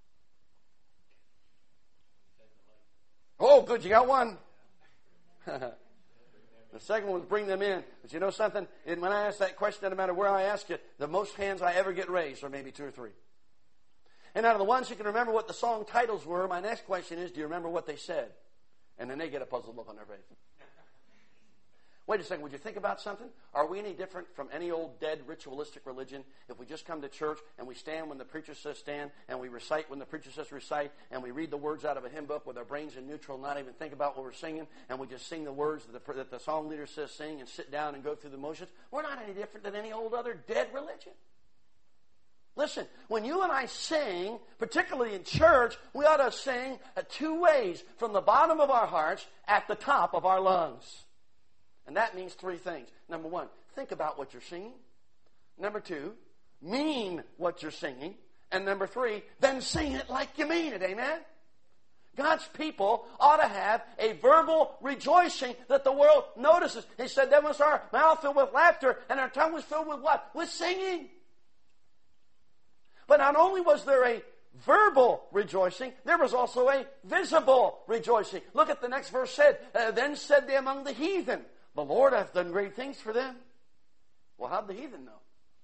Oh, good, you got one. The second one was Bring Them In. But you know something? And when I ask that question, no matter where I ask it, the most hands I ever get raised are maybe two or three. And out of the ones who can remember what the song titles were, my next question is, do you remember what they said? And then they get a puzzled look on their face. Wait a second, would you think about something? Are we any different from any old dead ritualistic religion if we just come to church and we stand when the preacher says stand, and we recite when the preacher says recite, and we read the words out of a hymn book with our brains in neutral, not even think about what we're singing, and we just sing the words that the, that the song leader says sing and sit down and go through the motions? We're not any different than any old other dead religion. Listen, when you and I sing, particularly in church, we ought to sing two ways, from the bottom of our hearts at the top of our lungs. And that means three things. Number one, think about what you're singing. Number two, mean what you're singing. And number three, then sing it like you mean it. Amen? God's people ought to have a verbal rejoicing that the world notices. He said, then was our mouth filled with laughter and our tongue was filled with what? With singing. But not only was there a verbal rejoicing, there was also a visible rejoicing. Look at the next verse said, uh, then said they among the heathen, the Lord hath done great things for them. Well, how'd the heathen know?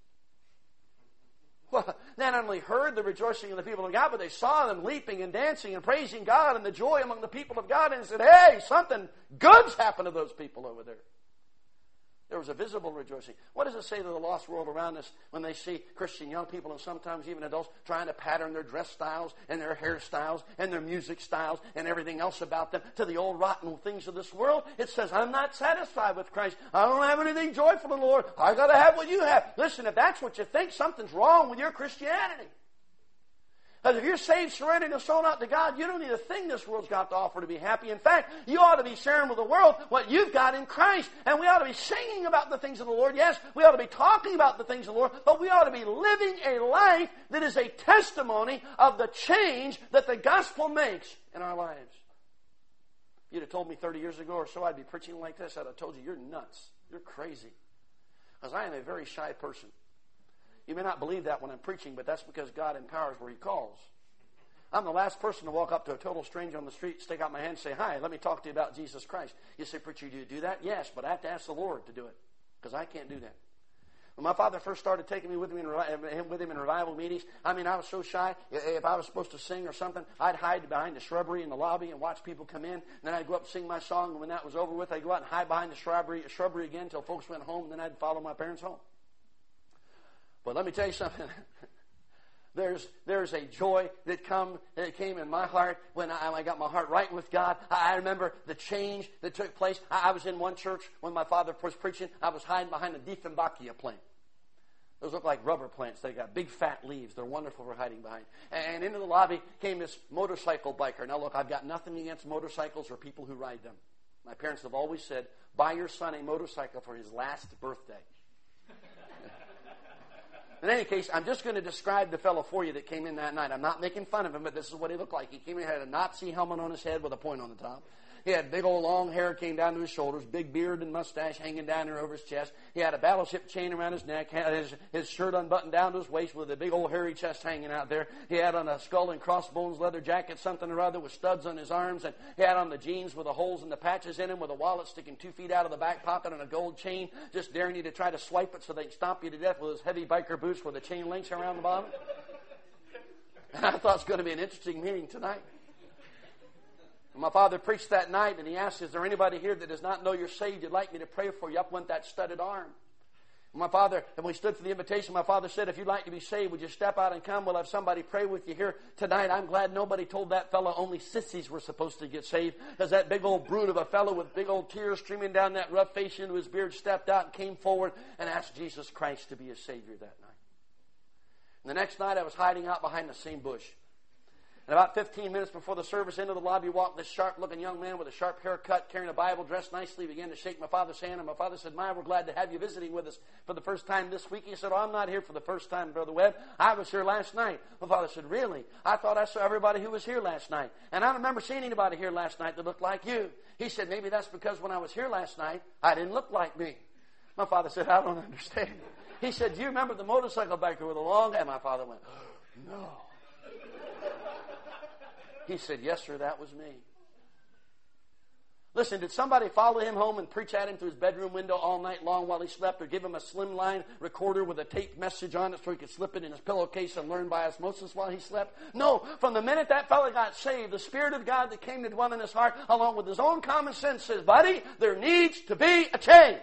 Well, they not only heard the rejoicing of the people of God, but they saw them leaping and dancing and praising God and the joy among the people of God, and said, hey, something good's happened to those people over there. There was a visible rejoicing. What does it say to the lost world around us when they see Christian young people and sometimes even adults trying to pattern their dress styles and their hairstyles and their music styles and everything else about them to the old rotten things of this world? It says, I'm not satisfied with Christ. I don't have anything joyful in the Lord. I got to have what you have. Listen, if that's what you think, something's wrong with your Christianity. Because if you're saved, surrendered, and sold out to God, you don't need a thing this world's got to offer to be happy. In fact, you ought to be sharing with the world what you've got in Christ. And we ought to be singing about the things of the Lord. Yes, we ought to be talking about the things of the Lord, but we ought to be living a life that is a testimony of the change that the gospel makes in our lives. If you'd have told me thirty years ago or so I'd be preaching like this, I'd have told you, you're nuts. You're crazy. Because I am a very shy person. You may not believe that when I'm preaching, but that's because God empowers where He calls. I'm the last person to walk up to a total stranger on the street, stick out my hand and say, hi, let me talk to you about Jesus Christ. You say, preacher, do you do that? Yes, but I have to ask the Lord to do it, because I can't do that. When my father first started taking me with, me in, with him in revival meetings, I mean, I was so shy. If I was supposed to sing or something, I'd hide behind the shrubbery in the lobby and watch people come in. And then I'd go up and sing my song, and when that was over with, I'd go out and hide behind the shrubbery, shrubbery again until folks went home, and then I'd follow my parents home. But let me tell you something. There's there's a joy that come that came in my heart when I, I got my heart right with God. I, I remember the change that took place. I, I was in one church when my father was preaching. I was hiding behind a Dieffenbachia plant. Those look like rubber plants. They got big fat leaves. They're wonderful for hiding behind. And into the lobby came this motorcycle biker. Now look, I've got nothing against motorcycles or people who ride them. My parents have always said, buy your son a motorcycle for his last birthday. In any case, I'm just going to describe the fellow for you that came in that night. I'm not making fun of him, but this is what he looked like. He came in, had a Nazi helmet on his head with a point on the top. He had big old long hair, came down to his shoulders, big beard and mustache hanging down there over his chest. He had a battleship chain around his neck, had his, his shirt unbuttoned down to his waist with a big old hairy chest hanging out there. He had on a skull and crossbones leather jacket, something or other, with studs on his arms, and he had on the jeans with the holes and the patches in him, with a wallet sticking two feet out of the back pocket and a gold chain, just daring you to try to swipe it so they can stomp you to death with his heavy biker boots with the chain links around the bottom. And I thought it was going to be an interesting meeting tonight. My father preached that night, and he asked, is there anybody here that does not know you're saved? You'd like me to pray for you? Up went that studded arm. And my father, and we stood for the invitation, my father said, if you'd like to be saved, would you step out and come? We'll have somebody pray with you here tonight. I'm glad nobody told that fellow only sissies were supposed to get saved, because that big old brute of a fellow with big old tears streaming down that rough face into his beard stepped out and came forward and asked Jesus Christ to be his Savior that night. And the next night I was hiding out behind the same bush. And about fifteen minutes before the service, into the lobby walked this sharp-looking young man with a sharp haircut, carrying a Bible, dressed nicely, began to shake my father's hand. And my father said, "My, we're glad to have you visiting with us for the first time this week." He said, "Oh, I'm not here for the first time, Brother Webb. I was here last night." My father said, "Really? I thought I saw everybody who was here last night. And I don't remember seeing anybody here last night that looked like you." He said, "Maybe that's because when I was here last night, I didn't look like me." My father said, "I don't understand." He said, "Do you remember the motorcycle biker with the long hair?" And my father went, "No." He said, "Yes, sir, that was me." Listen, did somebody follow him home and preach at him through his bedroom window all night long while he slept, or give him a slimline recorder with a taped message on it so he could slip it in his pillowcase and learn by osmosis while he slept? No. From the minute that fellow got saved, the Spirit of God that came to dwell in his heart, along with his own common sense, says, "Buddy, there needs to be a change."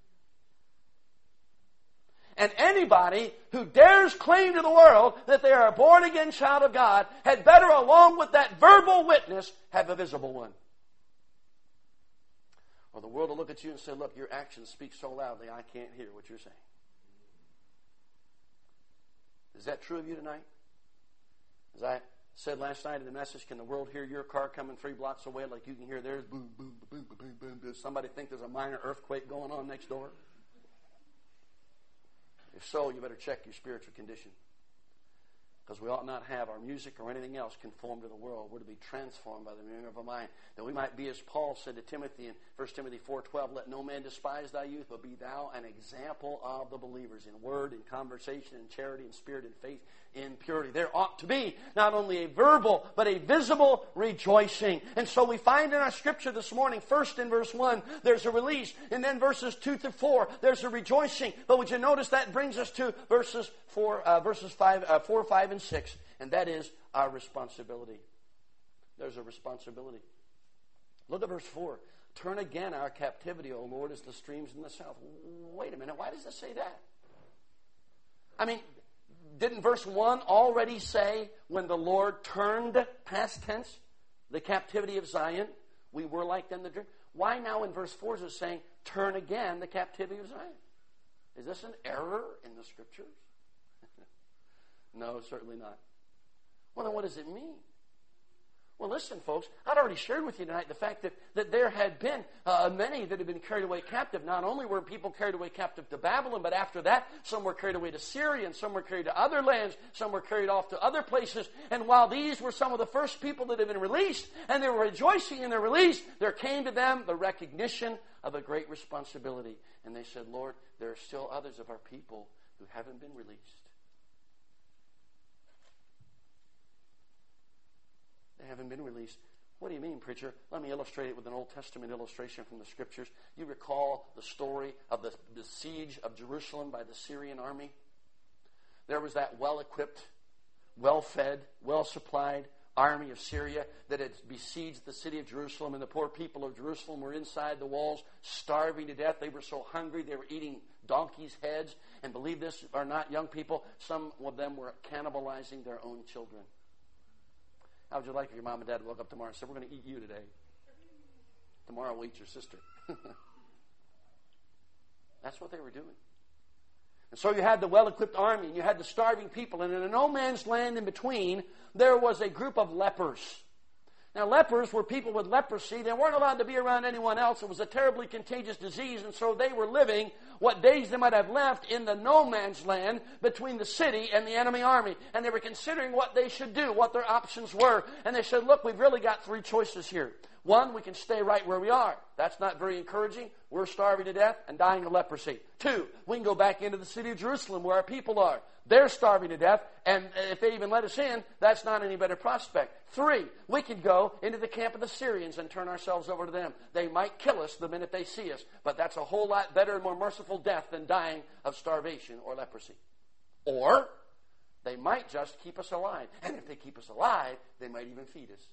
And anybody who dares claim to the world that they are a born-again child of God had better, along with that verbal witness, have a visible one. Or the world will look at you and say, "Look, your actions speak so loudly, I can't hear what you're saying." Does that true of you tonight? As I said last night in the message, can the world hear your car coming three blocks away like you can hear theirs? Boom, boom, boom, boom, boom, boom. Does somebody think there's a minor earthquake going on next door? If so, you better check your spiritual condition. Because we ought not have our music or anything else conform to the world. We're to be transformed by the renewing of our mind. That we might be, as Paul said to Timothy in First Timothy four twelve, let no man despise thy youth, but be thou an example of the believers in word, in conversation, in charity, in spirit, in faith, in purity. There ought to be not only a verbal, but a visible rejoicing. And so we find in our scripture this morning, first in verse one, there's a release. And then verses two to four, there's a rejoicing. But would you notice that brings us to verses four, uh, verses five, uh, four, five, and six. And that is our responsibility. There's a responsibility. Look at verse four. Turn again our captivity, O Lord, as the streams in the south. Wait a minute. Why does it say that? I mean, didn't verse one already say when the Lord turned, past tense, the captivity of Zion, we were like them that dream? Why now in verse four is it saying, turn again the captivity of Zion? Is this an error in the scriptures? No, certainly not. Well, then what does it mean? Well, listen, folks, I'd already shared with you tonight the fact that, that there had been uh, many that had been carried away captive. Not only were people carried away captive to Babylon, but after that, some were carried away to Syria, and some were carried to other lands, some were carried off to other places. And while these were some of the first people that had been released, and they were rejoicing in their release, there came to them the recognition of a great responsibility. And they said, Lord, there are still others of our people who haven't been released. They haven't been released. What do you mean, preacher? Let me illustrate it with an Old Testament illustration from the Scriptures. You recall the story of the, the siege of Jerusalem by the Syrian army? There was that well-equipped, well-fed, well-supplied army of Syria that had besieged the city of Jerusalem, and the poor people of Jerusalem were inside the walls, starving to death. They were so hungry they were eating donkeys' heads. And believe this or not, young people, some of them were cannibalizing their own children. How would you like if your mom and dad woke up tomorrow and said, we're going to eat you today? Tomorrow we'll eat your sister. That's what they were doing. And so you had the well-equipped army, and you had the starving people, and in a no man's land in between, there was a group of lepers. Now, lepers were people with leprosy. They weren't allowed to be around anyone else. It was a terribly contagious disease, and so they were living what days they might have left in the no man's land between the city and the enemy army. And they were considering what they should do, what their options were. And they said, look, we've really got three choices here. One, we can stay right where we are. That's not very encouraging. We're starving to death and dying of leprosy. Two, we can go back into the city of Jerusalem where our people are. They're starving to death, and if they even let us in, that's not any better prospect. Three, we could go into the camp of the Syrians and turn ourselves over to them. They might kill us the minute they see us, but that's a whole lot better and more merciful death than dying of starvation or leprosy. Or they might just keep us alive. And if they keep us alive, they might even feed us.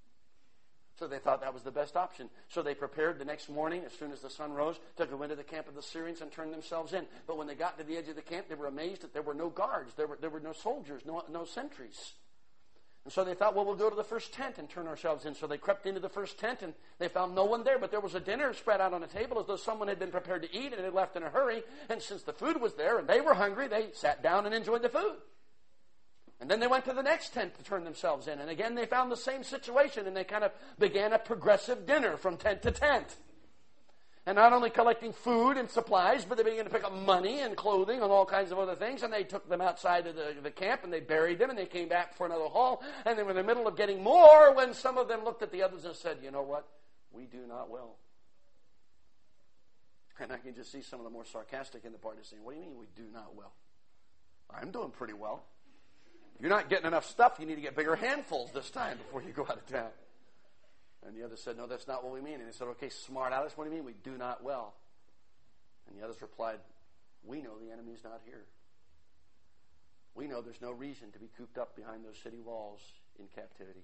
So they thought that was the best option. So they prepared the next morning, as soon as the sun rose, to go into the camp of the Syrians and turn themselves in. But when they got to the edge of the camp, they were amazed that there were no guards. There were, there were no soldiers, no, no sentries. And so they thought, well, we'll go to the first tent and turn ourselves in. So they crept into the first tent, and they found no one there. But there was a dinner spread out on a table as though someone had been prepared to eat and had left in a hurry. And since the food was there and they were hungry, they sat down and enjoyed the food. And then they went to the next tent to turn themselves in. And again, they found the same situation, and they kind of began a progressive dinner from tent to tent. And not only collecting food and supplies, but they began to pick up money and clothing and all kinds of other things. And they took them outside of the, the camp, and they buried them, and they came back for another haul. And they were in the middle of getting more when some of them looked at the others and said, you know what? We do not well. And I can just see some of the more sarcastic in the party saying, what do you mean we do not well? I'm doing pretty well. You're not getting enough stuff. You need to get bigger handfuls this time before you go out of town. And the others said, no, that's not what we mean. And they said, okay, smart Alex, what do you mean we do not well? And the others replied, we know the enemy's not here. We know there's no reason to be cooped up behind those city walls in captivity.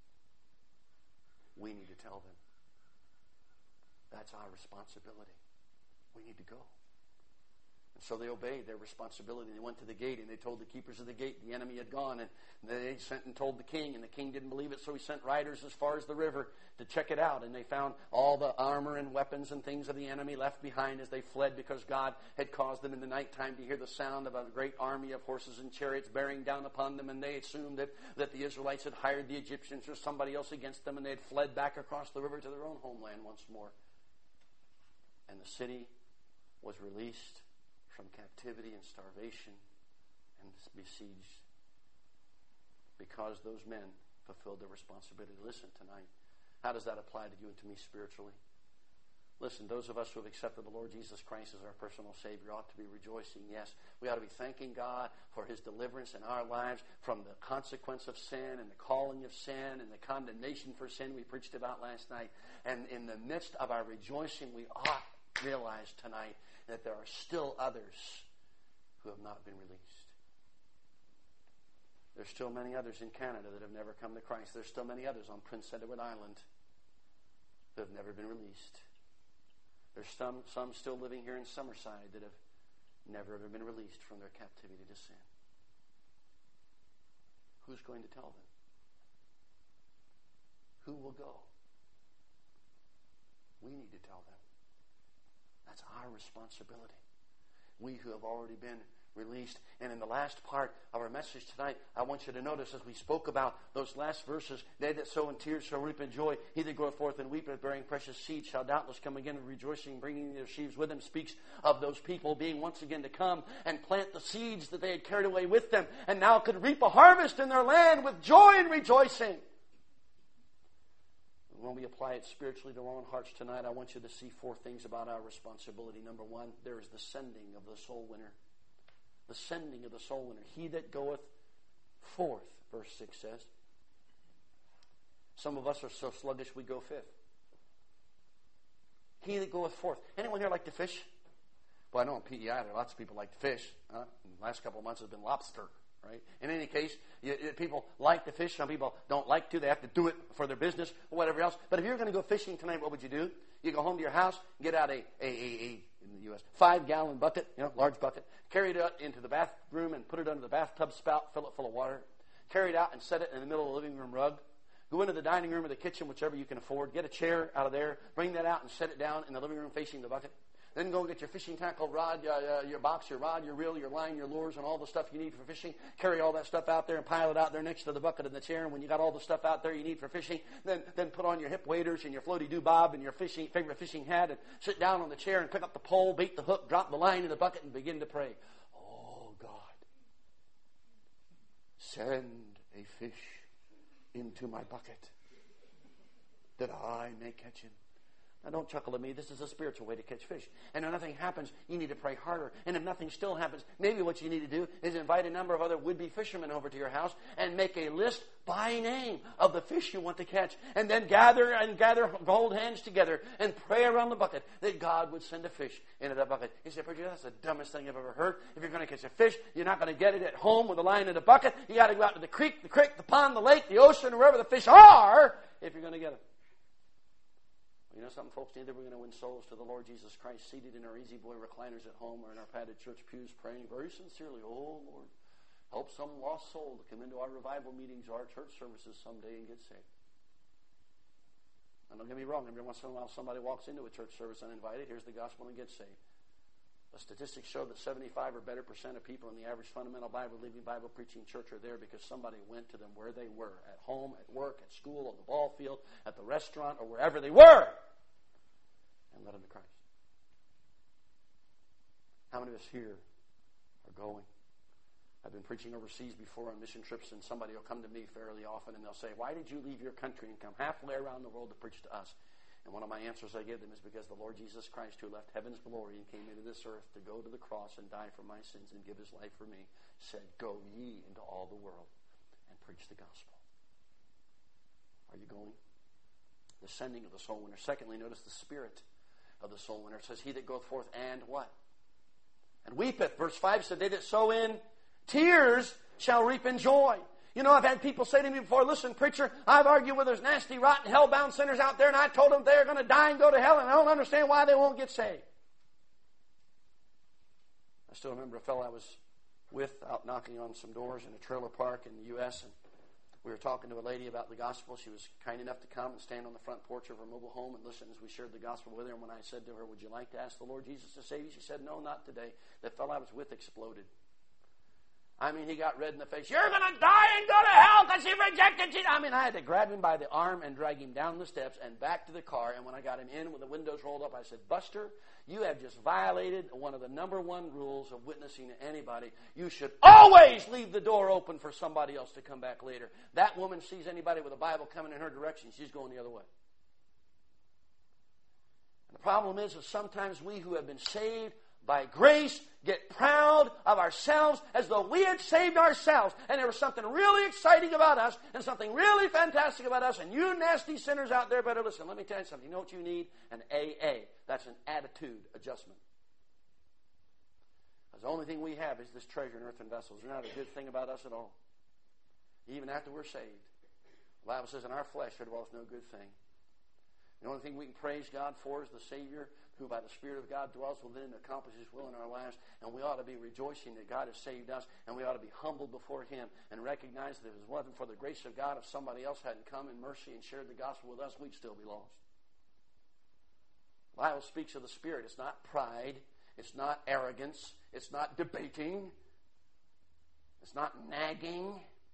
We need to tell them. That's our responsibility. We need to go. So they obeyed their responsibility. They went to the gate and they told the keepers of the gate the enemy had gone. And they sent and told the king, and the king didn't believe it, so he sent riders as far as the river to check it out. And they found all the armor and weapons and things of the enemy left behind as they fled, because God had caused them in the nighttime to hear the sound of a great army of horses and chariots bearing down upon them. And they assumed that, that the Israelites had hired the Egyptians or somebody else against them, and they had fled back across the river to their own homeland once more. And the city was released from captivity and starvation and besieged because those men fulfilled their responsibility. Listen tonight, how does that apply to you and to me spiritually? Listen, those of us who have accepted the Lord Jesus Christ as our personal Savior ought to be rejoicing. Yes, we ought to be thanking God for His deliverance in our lives from the consequence of sin and the calling of sin and the condemnation for sin we preached about last night. And in the midst of our rejoicing, we ought to realize tonight that there are still others who have not been released. There's still many others in Canada that have never come to Christ. There's still many others on Prince Edward Island that have never been released. There's some, some still living here in Summerside that have never ever been released from their captivity to sin. Who's going to tell them? Who will go? We need to tell them. That's our responsibility. We who have already been released. And in the last part of our message tonight, I want you to notice as we spoke about those last verses, they that sow in tears shall reap in joy. He that goeth forth and weepeth, bearing precious seed, shall doubtless come again with rejoicing, bringing their sheaves with them. Speaks of those people being once again to come and plant the seeds that they had carried away with them, and now could reap a harvest in their land with joy and rejoicing. When we apply it spiritually to our own hearts tonight, I want you to see four things about our responsibility. Number one, there is the sending of the soul winner. The sending of the soul winner. He that goeth forth, verse six says. Some of us are so sluggish we go fifth. He that goeth forth. Anyone here like to fish? Well, I know in P E I there are lots of people like to fish. Huh? In the last couple of months has been lobster. Right? In any case, you, you, people like to fish. Some people don't like to. They have to do it for their business or whatever else. But if you're going to go fishing tonight, what would you do? You go home to your house, get out a, a, a, a in the U S, five-gallon bucket, you know, large bucket, carry it out into the bathroom and put it under the bathtub spout, fill it full of water, carry it out and set it in the middle of the living room rug. Go into the dining room or the kitchen, whichever you can afford. Get a chair out of there, bring that out and set it down in the living room facing the bucket. Then go and get your fishing tackle, rod, uh, uh, your box, your rod, your reel, your line, your lures, and all the stuff you need for fishing. Carry all that stuff out there and pile it out there next to the bucket in the chair. And when you got all the stuff out there you need for fishing, then then put on your hip waders and your floaty-doo bob and your fishing favorite fishing hat and sit down on the chair and pick up the pole, bait the hook, drop the line in the bucket, and begin to pray. Oh, God, send a fish into my bucket that I may catch him. Now, don't chuckle at me. This is a spiritual way to catch fish. And if nothing happens, you need to pray harder. And if nothing still happens, maybe what you need to do is invite a number of other would-be fishermen over to your house and make a list by name of the fish you want to catch. And then gather and gather, hold hands together and pray around the bucket that God would send a fish into that bucket. You say, preacher, that's the dumbest thing I've ever heard. If you're going to catch a fish, you're not going to get it at home with a line in a bucket. You got to go out to the creek, the creek, the pond, the lake, the ocean, wherever the fish are, if you're going to get them. You know something, folks? Either we're going to win souls to the Lord Jesus Christ seated in our easy boy recliners at home or in our padded church pews praying very sincerely, oh, Lord, help some lost soul to come into our revival meetings or our church services someday and get saved. And don't get me wrong, every once in a while somebody walks into a church service uninvited, hears the gospel and gets saved. The statistics show that seventy-five or better percent of people in the average fundamental Bible, living Bible preaching church are there because somebody went to them where they were, at home, at work, at school, on the ball field, at the restaurant, or wherever they were, and led them to Christ. How many of us here are going? I've been preaching overseas before on mission trips, and somebody will come to me fairly often and they'll say, why did you leave your country and come halfway around the world to preach to us? And one of my answers I give them is because the Lord Jesus Christ, who left heaven's glory and came into this earth to go to the cross and die for my sins and give his life for me, said, go ye into all the world and preach the gospel. Are you going? The sending of the soul winner. Secondly, notice the spirit of the soul winner. It says, he that goeth forth and what? And weepeth. Verse five said, they that sow in tears shall reap in joy. You know, I've had people say to me before, listen, preacher, I've argued with those nasty, rotten, hell-bound sinners out there, and I told them they're going to die and go to hell, and I don't understand why they won't get saved. I still remember a fellow I was with out knocking on some doors in a trailer park in the U S, and we were talking to a lady about the gospel. She was kind enough to come and stand on the front porch of her mobile home and listen as we shared the gospel with her. And when I said to her, would you like to ask the Lord Jesus to save you? She said, no, not today. The fellow I was with exploded. I mean, he got red in the face. You're going to die and go to hell because he rejected Jesus. I mean, I had to grab him by the arm and drag him down the steps and back to the car. And when I got him in with the windows rolled up, I said, Buster, you have just violated one of the number one rules of witnessing to anybody. You should always leave the door open for somebody else to come back later. That woman sees anybody with a Bible coming in her direction, she's going the other way. And the problem is that sometimes we who have been saved by grace get proud of ourselves as though we had saved ourselves and there was something really exciting about us and something really fantastic about us, and you nasty sinners out there better listen. Let me tell you something. You know what you need? An A A. That's an attitude adjustment. Because the only thing we have is this treasure in earthen vessels. There's not a good thing about us at all. Even after we're saved. The Bible says in our flesh there dwells no good thing. The only thing we can praise God for is the Savior who by the Spirit of God dwells within and accomplishes His will in our lives. And we ought to be rejoicing that God has saved us, and we ought to be humbled before Him and recognize that if it wasn't for the grace of God, if somebody else hadn't come in mercy and shared the gospel with us, we'd still be lost. The Bible speaks of the Spirit. It's not pride. It's not arrogance. It's not debating. It's not nagging.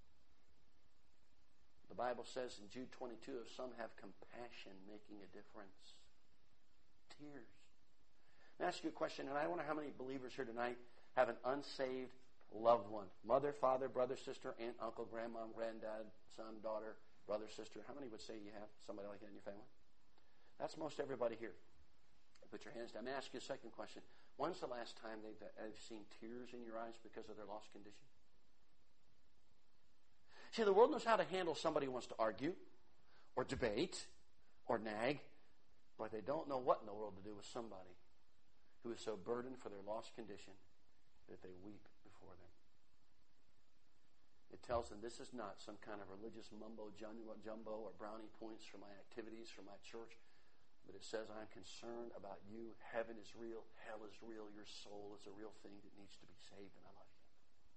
The Bible says in Jude twenty-two, if some have compassion making a difference. Tears. Let me ask you a question, and I wonder how many believers here tonight have an unsaved loved one. Mother, father, brother, sister, aunt, uncle, grandmom, granddad, son, daughter, brother, sister. How many would say you have somebody like that in your family? That's most everybody here. Put your hands down. Let me ask you a second question. When's the last time they've, they've seen tears in your eyes because of their lost condition? See, the world knows how to handle somebody who wants to argue or debate or nag, but they don't know what in the world to do with somebody who is so burdened for their lost condition that they weep before them. It tells them this is not some kind of religious mumbo jumbo or brownie points for my activities, for my church, but it says I'm concerned about you. Heaven is real. Hell is real. Your soul is a real thing that needs to be saved, and I love you.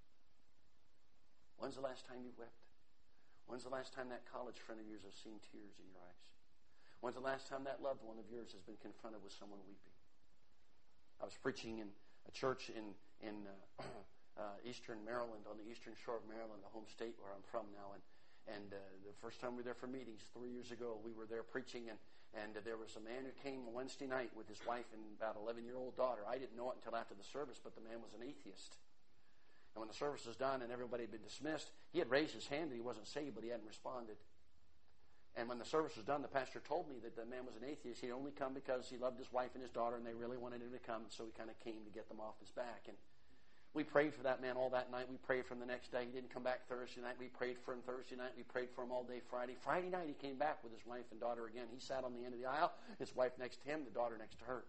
When's the last time you wept? When's the last time that college friend of yours has seen tears in your eyes? When's the last time that loved one of yours has been confronted with someone weeping? I was preaching in a church in in uh, uh, eastern Maryland, on the eastern shore of Maryland, the home state where I'm from now. And and uh, the first time we were there for meetings three years ago, we were there preaching, and and uh, there was a man who came Wednesday night with his wife and about eleven-year-old daughter. I didn't know it until after the service, but the man was an atheist. And when the service was done and everybody had been dismissed, he had raised his hand and he wasn't saved, but he hadn't responded. And when the service was done, the pastor told me that the man was an atheist. He'd only come because he loved his wife and his daughter, and they really wanted him to come, and so he kind of came to get them off his back. And we prayed for that man all that night. We prayed for him the next day. He didn't come back Thursday night. We prayed for him Thursday night. We prayed for him all day Friday. Friday night, he came back with his wife and daughter again. He sat on the end of the aisle, his wife next to him, the daughter next to her.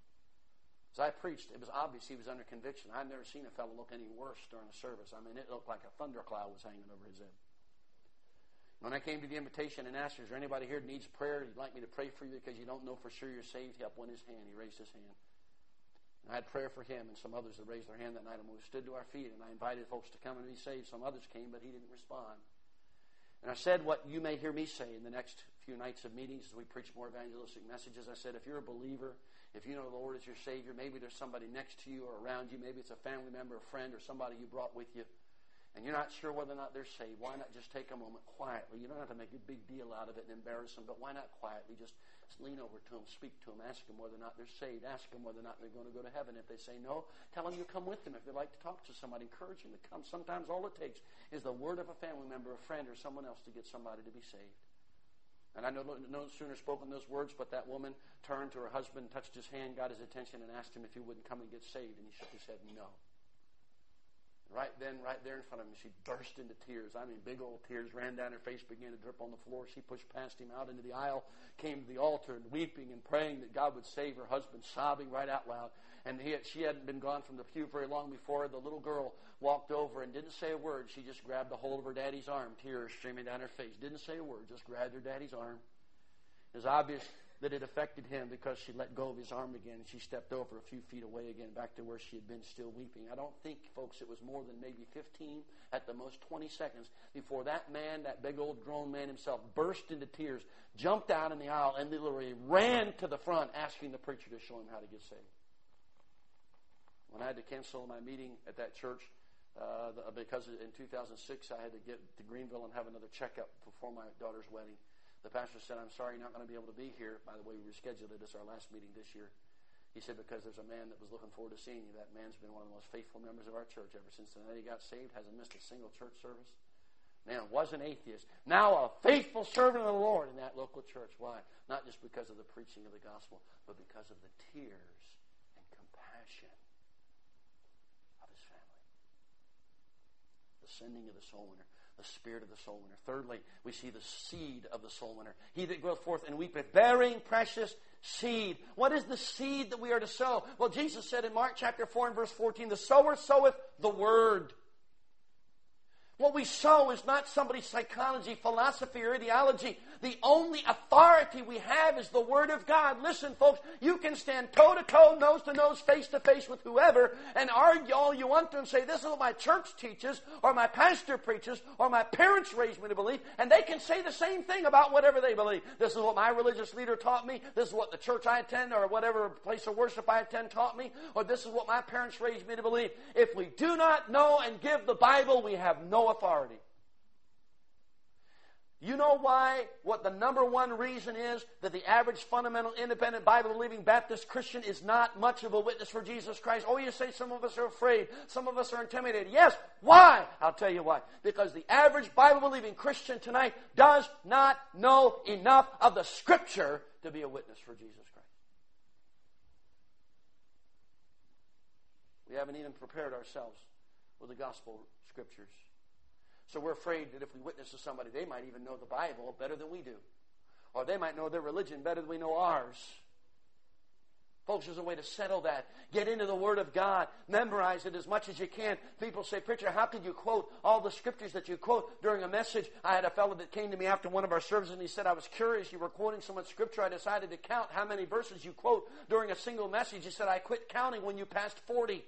As I preached, it was obvious he was under conviction. I've never seen a fellow look any worse during a service. I mean, it looked like a thundercloud was hanging over his head. When I came to the invitation and asked, is there anybody here that needs prayer? You'd like me to pray for you because you don't know for sure you're saved? He up went his hand. He raised his hand. And I had prayer for him and some others that raised their hand that night. And we stood to our feet, and I invited folks to come and be saved. Some others came, but he didn't respond. And I said what you may hear me say in the next few nights of meetings as we preach more evangelistic messages. I said, if you're a believer, if you know the Lord is your Savior, maybe there's somebody next to you or around you. Maybe it's a family member, a friend, or somebody you brought with you. And you're not sure whether or not they're saved. Why not just take a moment quietly? You don't have to make a big deal out of it and embarrass them, but why not quietly just lean over to them, speak to them, ask them whether or not they're saved, ask them whether or not they're going to go to heaven. If they say no, tell them you come with them. If they'd like to talk to somebody, encourage them to come. Sometimes all it takes is the word of a family member, a friend, or someone else to get somebody to be saved. And I no, no sooner spoken those words, but that woman turned to her husband, touched his hand, got his attention, and asked him if he wouldn't come and get saved. And he shook his head, no. Right then, right there in front of him, she burst into tears. I mean, big old tears ran down her face, began to drip on the floor. She pushed past him out into the aisle, came to the altar, and weeping and praying that God would save her husband, sobbing right out loud. And he had, she hadn't been gone from the pew very long before. The little girl walked over and didn't say a word. She just grabbed a hold of her daddy's arm, tears streaming down her face. Didn't say a word, just grabbed her daddy's arm. It was obvious that it affected him because she let go of his arm again and she stepped over a few feet away again back to where she had been still weeping. I don't think, folks, it was more than maybe fifteen, at the most twenty seconds before that man, that big old grown man himself, burst into tears, jumped out in the aisle, and literally ran to the front asking the preacher to show him how to get saved. When I had to cancel my meeting at that church, uh, because in two thousand six I had to get to Greenville and have another checkup before my daughter's wedding, the pastor said, I'm sorry you're not going to be able to be here. By the way, we rescheduled it. It's our last meeting this year. He said, because there's a man that was looking forward to seeing you. That man's been one of the most faithful members of our church ever since the night he got saved. Hasn't missed a single church service. Man, was an atheist. Now a faithful servant of the Lord in that local church. Why? Not just because of the preaching of the gospel, but because of the tears and compassion of his family. The sending of the soul winner. The spirit of the soul winner. Thirdly, we see the seed of the soul winner. He that goeth forth and weepeth, bearing precious seed. What is the seed that we are to sow? Well, Jesus said in Mark chapter four and verse fourteen, the sower soweth the word. What we sow is not somebody's psychology, philosophy, or ideology. The only authority we have is the Word of God. Listen, folks, you can stand toe-to-toe, nose-to-nose, face-to-face with whoever and argue all you want to and say, this is what my church teaches, or my pastor preaches, or my parents raised me to believe, and they can say the same thing about whatever they believe. This is what my religious leader taught me. This is what the church I attend, or whatever place of worship I attend taught me, or this is what my parents raised me to believe. If we do not know and give the Bible, we have no authority. You know why, what the number one reason is that the average fundamental independent Bible-believing Baptist Christian is not much of a witness for Jesus Christ? Oh, you say some of us are afraid, some of us are intimidated. Yes, why? I'll tell you why. Because the average Bible-believing Christian tonight does not know enough of the Scripture to be a witness for Jesus Christ. We haven't even prepared ourselves with the gospel Scriptures. So we're afraid that if we witness to somebody, they might even know the Bible better than we do. Or they might know their religion better than we know ours. Folks, there's a way to settle that. Get into the Word of God. Memorize it as much as you can. People say, preacher, how could you quote all the Scriptures that you quote during a message? I had a fellow that came to me after one of our services and he said, I was curious. You were quoting so much Scripture, I decided to count how many verses you quote during a single message. He said, I quit counting when you passed forty.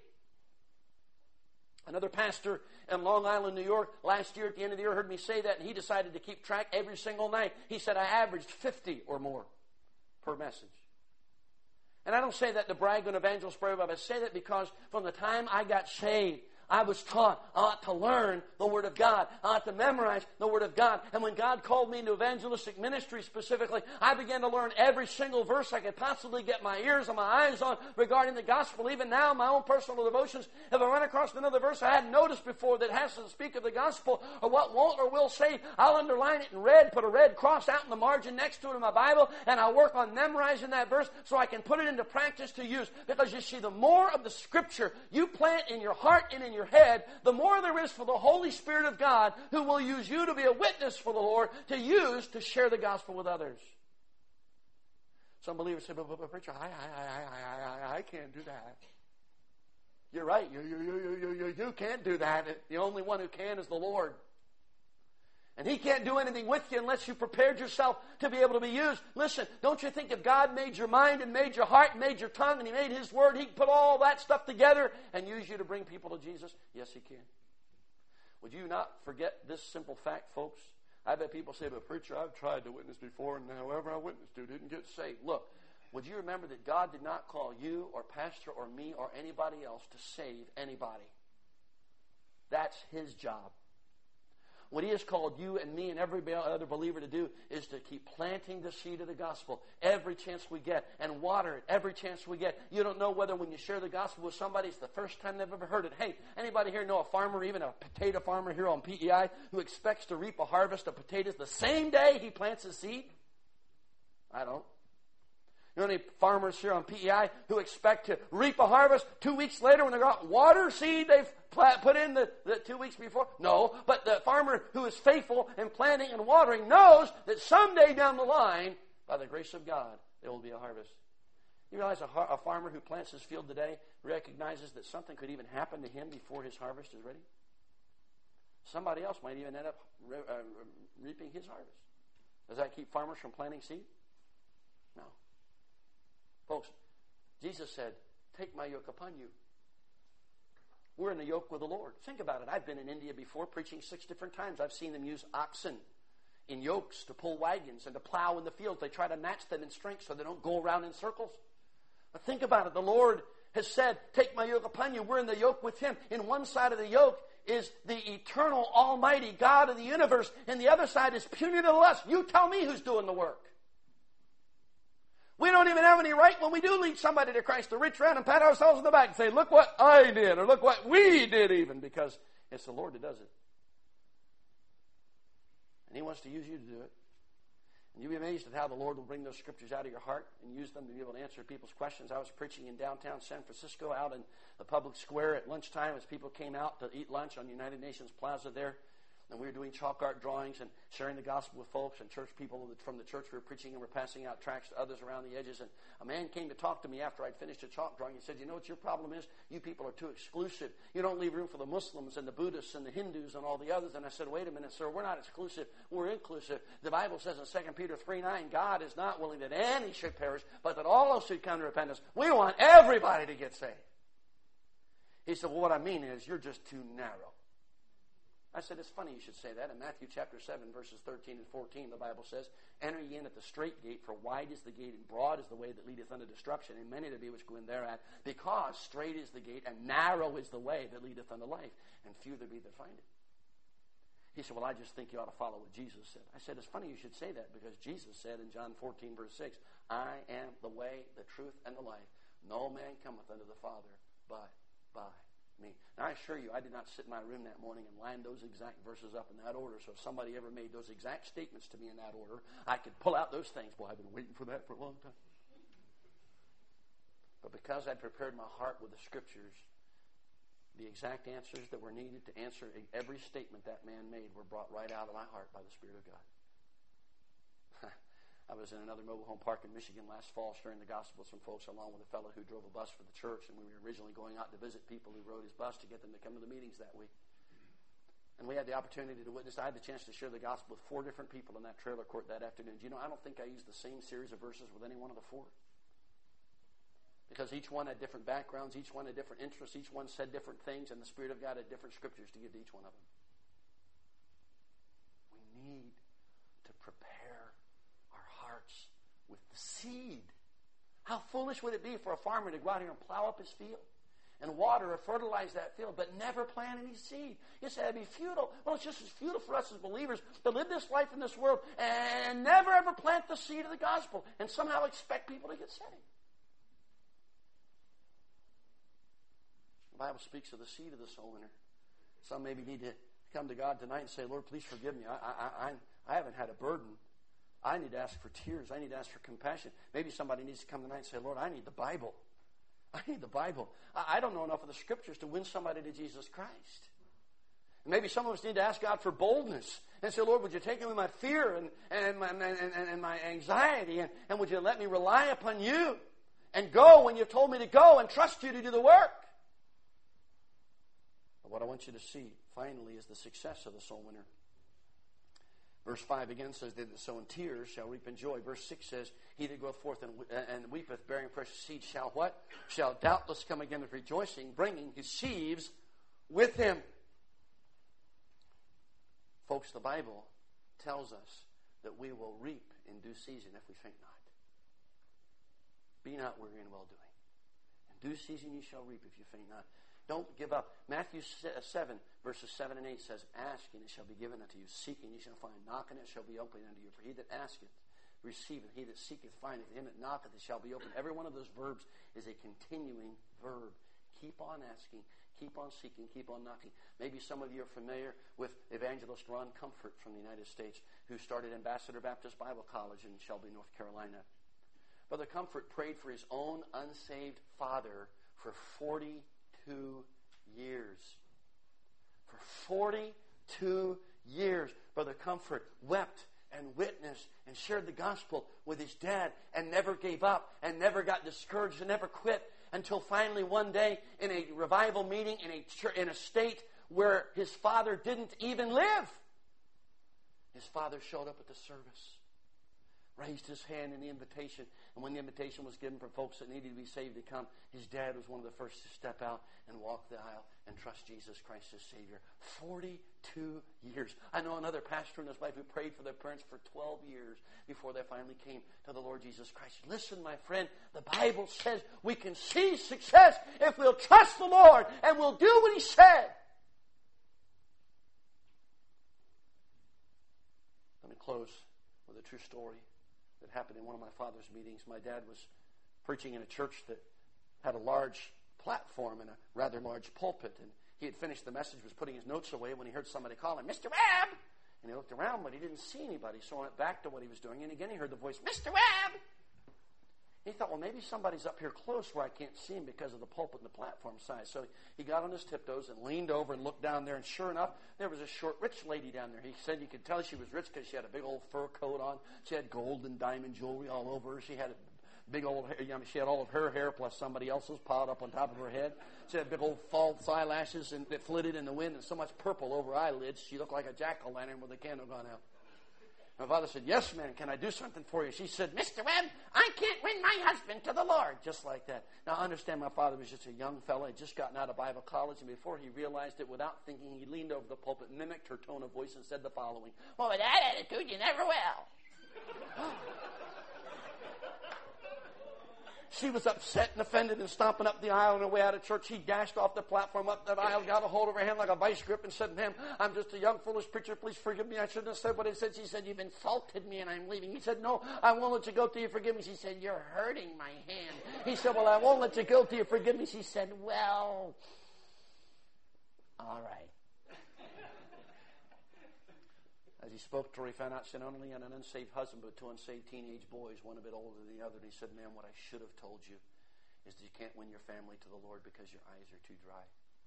Another pastor in Long Island, New York, last year at the end of the year heard me say that, and he decided to keep track every single night. He said, I averaged fifty or more per message. And I don't say that to brag on evangelist prayer, but I say that because from the time I got saved, I was taught I ought to learn the Word of God. I ought to memorize the Word of God. And when God called me into evangelistic ministry specifically, I began to learn every single verse I could possibly get my ears and my eyes on regarding the gospel. Even now, my own personal devotions, if I run across another verse I hadn't noticed before that has to speak of the gospel or what won't or will say, I'll underline it in red, put a red cross out in the margin next to it in my Bible, and I'll work on memorizing that verse so I can put it into practice to use. Because you see, the more of the Scripture you plant in your heart and in your head, the more there is for the Holy Spirit of God who will use you to be a witness for the Lord, to use to share the gospel with others. Some believers say, but, but, but preacher, I, I, I, I, I, I can't do that. You're right. You, you, you, you, you, you can't do that. The only one who can is the Lord. And He can't do anything with you unless you prepared yourself to be able to be used. Listen, don't you think if God made your mind and made your heart and made your tongue and He made His Word, He can put all that stuff together and use you to bring people to Jesus? Yes, He can. Would you not forget this simple fact, folks? I bet people say, but preacher, I've tried to witness before and whoever I witnessed to didn't get saved. Look, would you remember that God did not call you or pastor or me or anybody else to save anybody? That's His job. What He has called you and me and every other believer to do is to keep planting the seed of the gospel every chance we get and water it every chance we get. You don't know whether when you share the gospel with somebody it's the first time they've ever heard it. Hey, anybody here know a farmer, even a potato farmer here on P E I, who expects to reap a harvest of potatoes the same day he plants his seed? I don't. You know any farmers here on P E I who expect to reap a harvest two weeks later when they go out and water seed they've put in the, the two weeks before? No, but the farmer who is faithful in planting and watering knows that someday down the line, by the grace of God, there will be a harvest. You realize a, a farmer who plants his field today recognizes that something could even happen to him before his harvest is ready? Somebody else might even end up re- uh, reaping his harvest. Does that keep farmers from planting seed? No. Folks, Jesus said, take my yoke upon you. We're in the yoke with the Lord. Think about it. I've been in India before preaching six different times. I've seen them use oxen in yokes to pull wagons and to plow in the fields. They try to match them in strength so they don't go around in circles. But think about it. The Lord has said, take my yoke upon you. We're in the yoke with Him. In one side of the yoke is the eternal, almighty God of the universe. And the other side is puny little us. You tell me who's doing the work. We don't even have any right when we do lead somebody to Christ to reach around and pat ourselves on the back and say, look what I did, or look what we did even, because it's the Lord that does it. And He wants to use you to do it. And you'll be amazed at how the Lord will bring those scriptures out of your heart and use them to be able to answer people's questions. I was preaching in downtown San Francisco out in the public square at lunchtime as people came out to eat lunch on United Nations Plaza there. And we were doing chalk art drawings and sharing the gospel with folks and church people from the church we were preaching, and we're passing out tracts to others around the edges. And a man came to talk to me after I'd finished a chalk drawing. He said, you know what your problem is? You people are too exclusive. You don't leave room for the Muslims and the Buddhists and the Hindus and all the others. And I said, wait a minute, sir, we're not exclusive. We're inclusive. The Bible says in Second Peter three nine, God is not willing that any should perish, but that all should come to repentance. We want everybody to get saved. He said, well, what I mean is you're just too narrow. I said, it's funny you should say that. In Matthew chapter seven, verses thirteen and fourteen, the Bible says, enter ye in at the strait gate, for wide is the gate, and broad is the way that leadeth unto destruction, and many there be which go in thereat, because strait is the gate, and narrow is the way that leadeth unto life, and few there be that find it. He said, well, I just think you ought to follow what Jesus said. I said, it's funny you should say that, because Jesus said in John fourteen, verse six, I am the way, the truth, and the life. No man cometh unto the Father but by me. Now, I assure you, I did not sit in my room that morning and line those exact verses up in that order. So if somebody ever made those exact statements to me in that order, I could pull out those things. Boy, I've been waiting for that for a long time. But because I prepared my heart with the Scriptures, the exact answers that were needed to answer every statement that man made were brought right out of my heart by the Spirit of God. I was in another mobile home park in Michigan last fall sharing the gospel with some folks along with a fellow who drove a bus for the church, and we were originally going out to visit people who rode his bus to get them to come to the meetings that week. And we had the opportunity to witness. I had the chance to share the gospel with four different people in that trailer court that afternoon. Do you know, I don't think I used the same series of verses with any one of the four. Because each one had different backgrounds, each one had different interests, each one said different things, and the Spirit of God had different scriptures to give to each one of them. We need to prepare our hearts with the seed. How foolish would it be for a farmer to go out here and plow up his field and water or fertilize that field, but never plant any seed? You say it'd be futile. Well, it's just as futile for us as believers to live this life in this world and never ever plant the seed of the gospel and somehow expect people to get saved. The Bible speaks of the seed of the soul winner. Some maybe need to come to God tonight and say, Lord, please forgive me. I, I, I, I haven't had a burden. I need to ask for tears. I need to ask for compassion. Maybe somebody needs to come tonight and say, Lord, I need the Bible. I need the Bible. I, I don't know enough of the Scriptures to win somebody to Jesus Christ. And maybe some of us need to ask God for boldness and say, Lord, would you take away my fear and, and, my, and, and, and my anxiety, and, and would you let me rely upon you and go when you've told me to go and trust you to do the work? But what I want you to see, finally, is the success of the soul winner. Verse five again says, they that sow in tears shall reap in joy. Verse six says, he that goeth forth and, and weepeth, bearing precious seed, shall what? Shall doubtless come again with rejoicing, bringing his sheaves with him. Folks, the Bible tells us that we will reap in due season if we faint not. Be not weary in well-doing. In due season you shall reap if you faint not. Don't give up. Matthew seven, verses seven and eight says, ask, and it shall be given unto you. Seek, and you shall find. Knock, and it shall be opened unto you. For he that asketh, receiveth. He that seeketh, findeth. Him that knocketh, it shall be opened. Every one of those verbs is a continuing verb. Keep on asking. Keep on seeking. Keep on knocking. Maybe some of you are familiar with evangelist Ron Comfort from the United States, who started Ambassador Baptist Bible College in Shelby, North Carolina. Brother Comfort prayed for his own unsaved father for forty-two years. For forty-two years, Brother Comfort wept and witnessed and shared the gospel with his dad and never gave up and never got discouraged and never quit until finally one day in a revival meeting in a church, in a state where his father didn't even live, his father showed up at the service. raised his hand in the invitation. And when the invitation was given for folks that needed to be saved to come, his dad was one of the first to step out and walk the aisle and trust Jesus Christ as Savior. forty-two years. I know another pastor and his wife who prayed for their parents for twelve years before they finally came to the Lord Jesus Christ. Listen, my friend, the Bible says we can see success if we'll trust the Lord and we'll do what He said. Let me close with a true story that happened in one of my father's meetings. My dad was preaching in a church that had a large platform and a rather large pulpit. And he had finished the message, was putting his notes away when he heard somebody call him, Mister Webb! And he looked around, but he didn't see anybody. So he went back to what he was doing. And again he heard the voice, Mister Webb! He thought, well, maybe somebody's up here close where I can't see him because of the pulpit and the platform size. So he got on his tiptoes and leaned over and looked down there. And sure enough, there was a short, rich lady down there. He said you could tell she was rich because she had a big old fur coat on. She had gold and diamond jewelry all over her. She had a big old hair. I mean, she had all of her hair plus somebody else's piled up on top of her head. She had big old false eyelashes and that flitted in the wind and so much purple over her eyelids. She looked like a jack-o'-lantern with a candle gone out. My father said, yes, ma'am, can I do something for you? She said, Mister Webb, I can't win my husband to the Lord. Just like that. Now, understand my father was just a young fellow. He had just gotten out of Bible college, and before he realized it, without thinking, he leaned over the pulpit, mimicked her tone of voice, and said the following, well, with that attitude, you never will. She was upset and offended and stomping up the aisle on her way out of church. He dashed off the platform up that aisle, got a hold of her hand like a vice grip and said, ma'am, I'm just a young, foolish preacher. Please forgive me. I shouldn't have said what I said. She said, you've insulted me and I'm leaving. He said, no, I won't let you go till you forgive me. She said, you're hurting my hand. He said, well, I won't let you go till you forgive me. She said, well, all right. As he spoke to her, he found out she not only had an unsaved husband, but two unsaved teenage boys, one a bit older than the other. And he said, ma'am, what I should have told you is that you can't win your family to the Lord because your eyes are too dry.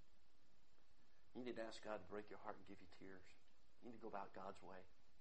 You need to ask God to break your heart and give you tears. You need to go about God's way.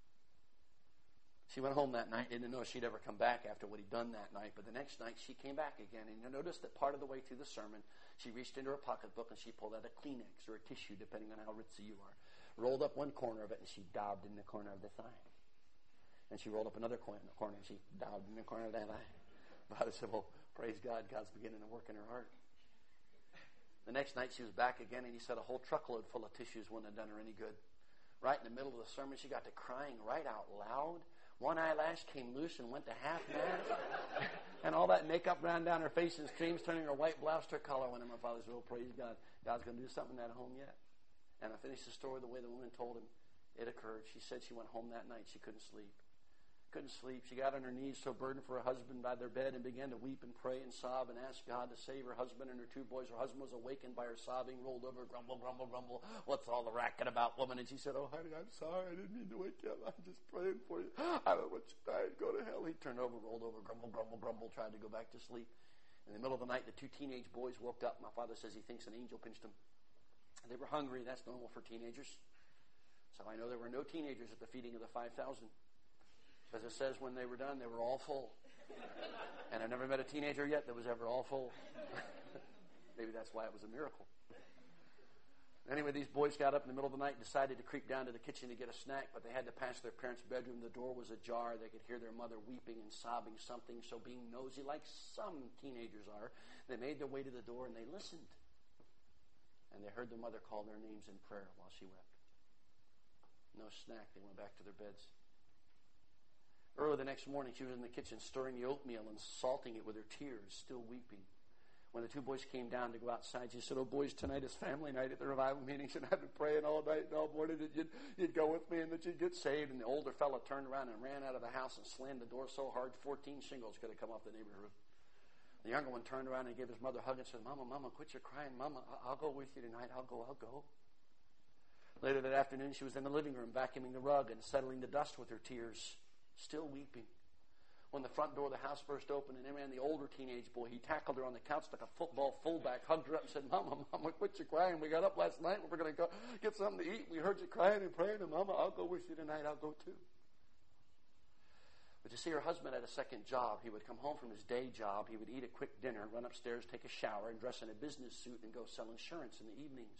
She went home that night, didn't know she'd ever come back after what he'd done that night. But the next night, she came back again. And you notice that part of the way through the sermon, she reached into her pocketbook and she pulled out a Kleenex or a tissue, depending on how ritzy you are. Rolled up one corner of it and she daubed in the corner of the thigh. And she rolled up another corner and she daubed in the corner of that eye. But I said, well, praise God, God's beginning to work in her heart. The next night she was back again and he said a whole truckload full of tissues wouldn't have done her any good. Right in the middle of the sermon, she got to crying right out loud. One eyelash came loose and went to half mast. And all that makeup ran down her face and creams, turning her white blouse to her color. When my father said, oh, praise God, God's going to do something at home yet. And I finished the story the way the woman told him it occurred. She said she went home that night. She couldn't sleep. Couldn't sleep. She got on her knees so burdened for her husband by their bed and began to weep and pray and sob and ask God to save her husband and her two boys. Her husband was awakened by her sobbing, rolled over, grumble, grumble, grumble. What's all the racket about, woman? And she said, oh, honey, I'm sorry. I didn't mean to wake you up. I'm just praying for you. I don't want you to die and go to hell. He turned over, rolled over, grumble, grumble, grumble, tried to go back to sleep. In the middle of the night, the two teenage boys woke up. My father says he thinks an angel pinched them. They were hungry. That's normal for teenagers. So I know there were no teenagers at the feeding of the five thousand. Because it says when they were done, they were all full. And I've never met a teenager yet that was ever all full. Maybe that's why it was a miracle. Anyway, these boys got up in the middle of the night and decided to creep down to the kitchen to get a snack, but they had to pass their parents' bedroom. The door was ajar. They could hear their mother weeping and sobbing something. So being nosy, like some teenagers are, they made their way to the door and they listened. And they heard their mother call their names in prayer while she wept. No snack. They went back to their beds. Early the next morning, she was in the kitchen stirring the oatmeal and salting it with her tears, still weeping. When the two boys came down to go outside, she said, oh, boys, tonight is family night at the revival meetings, and I've been praying all night and all morning that you'd, you'd go with me and that you'd get saved. And the older fellow turned around and ran out of the house and slammed the door so hard, fourteen shingles could have come off the neighborhood. The younger one turned around and gave his mother a hug and said, Mama, Mama, quit your crying. Mama, I'll go with you tonight. I'll go, I'll go. Later that afternoon, she was in the living room vacuuming the rug and settling the dust with her tears, still weeping. When the front door of the house burst open and in ran the older teenage boy, he tackled her on the couch like a football fullback, hugged her up and said, Mama, Mama, quit your crying. We got up last night. We were going to go get something to eat. We heard you crying and praying. And Mama, I'll go with you tonight. I'll go too. But you see, her husband had a second job. He would come home from his day job. He would eat a quick dinner, run upstairs, take a shower, and dress in a business suit and go sell insurance in the evenings.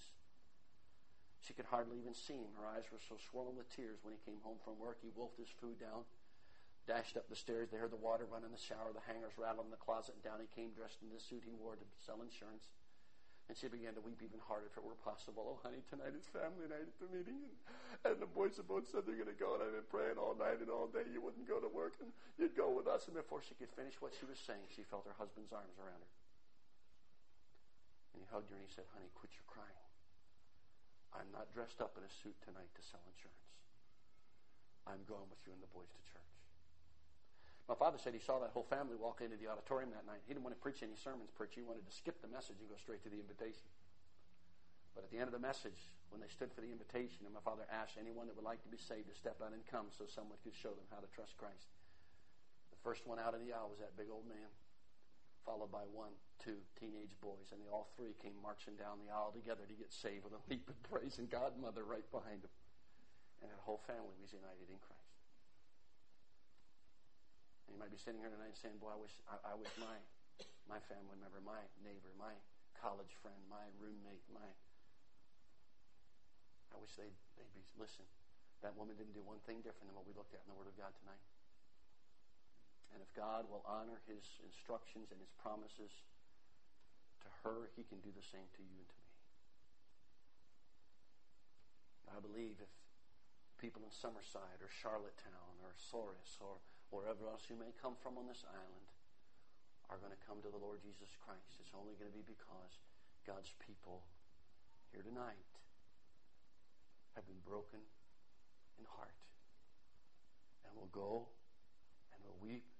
She could hardly even see him. Her eyes were so swollen with tears when he came home from work. He wolfed his food down, dashed up the stairs. They heard the water run in the shower, the hangers rattled in the closet, and down he came dressed in the suit he wore to sell insurance. And she began to weep even harder if it were possible. Oh, honey, tonight is family night at the meeting. And, and the boys have both said they're going to go. And I've been praying all night and all day. You wouldn't go to work and you'd go with us. And before she could finish what she was saying, she felt her husband's arms around her. And he hugged her and he said, honey, quit your crying. I'm not dressed up in a suit tonight to sell insurance. I'm going with you and the boys to church. My father said he saw that whole family walk into the auditorium that night. He didn't want to preach any sermons, preach. He wanted to skip the message and go straight to the invitation. But at the end of the message, when they stood for the invitation, and my father asked anyone that would like to be saved to step out and come so someone could show them how to trust Christ. The first one out of the aisle was that big old man, followed by one, two teenage boys, and they all three came marching down the aisle together to get saved with a leap of praise and Godmother right behind them. And that whole family was united in Christ. And you might be sitting here tonight saying, boy, I wish I, I wish my my family member, my neighbor, my college friend, my roommate, my I wish they'd, they'd be, listen, that woman didn't do one thing different than what we looked at in the Word of God tonight. And if God will honor His instructions and His promises to her, He can do the same to you and to me. I believe if people in Summerside or Charlottetown or Souris or wherever else you may come from on this island are going to come to the Lord Jesus Christ, it's only going to be because God's people here tonight have been broken in heart and will go and will weep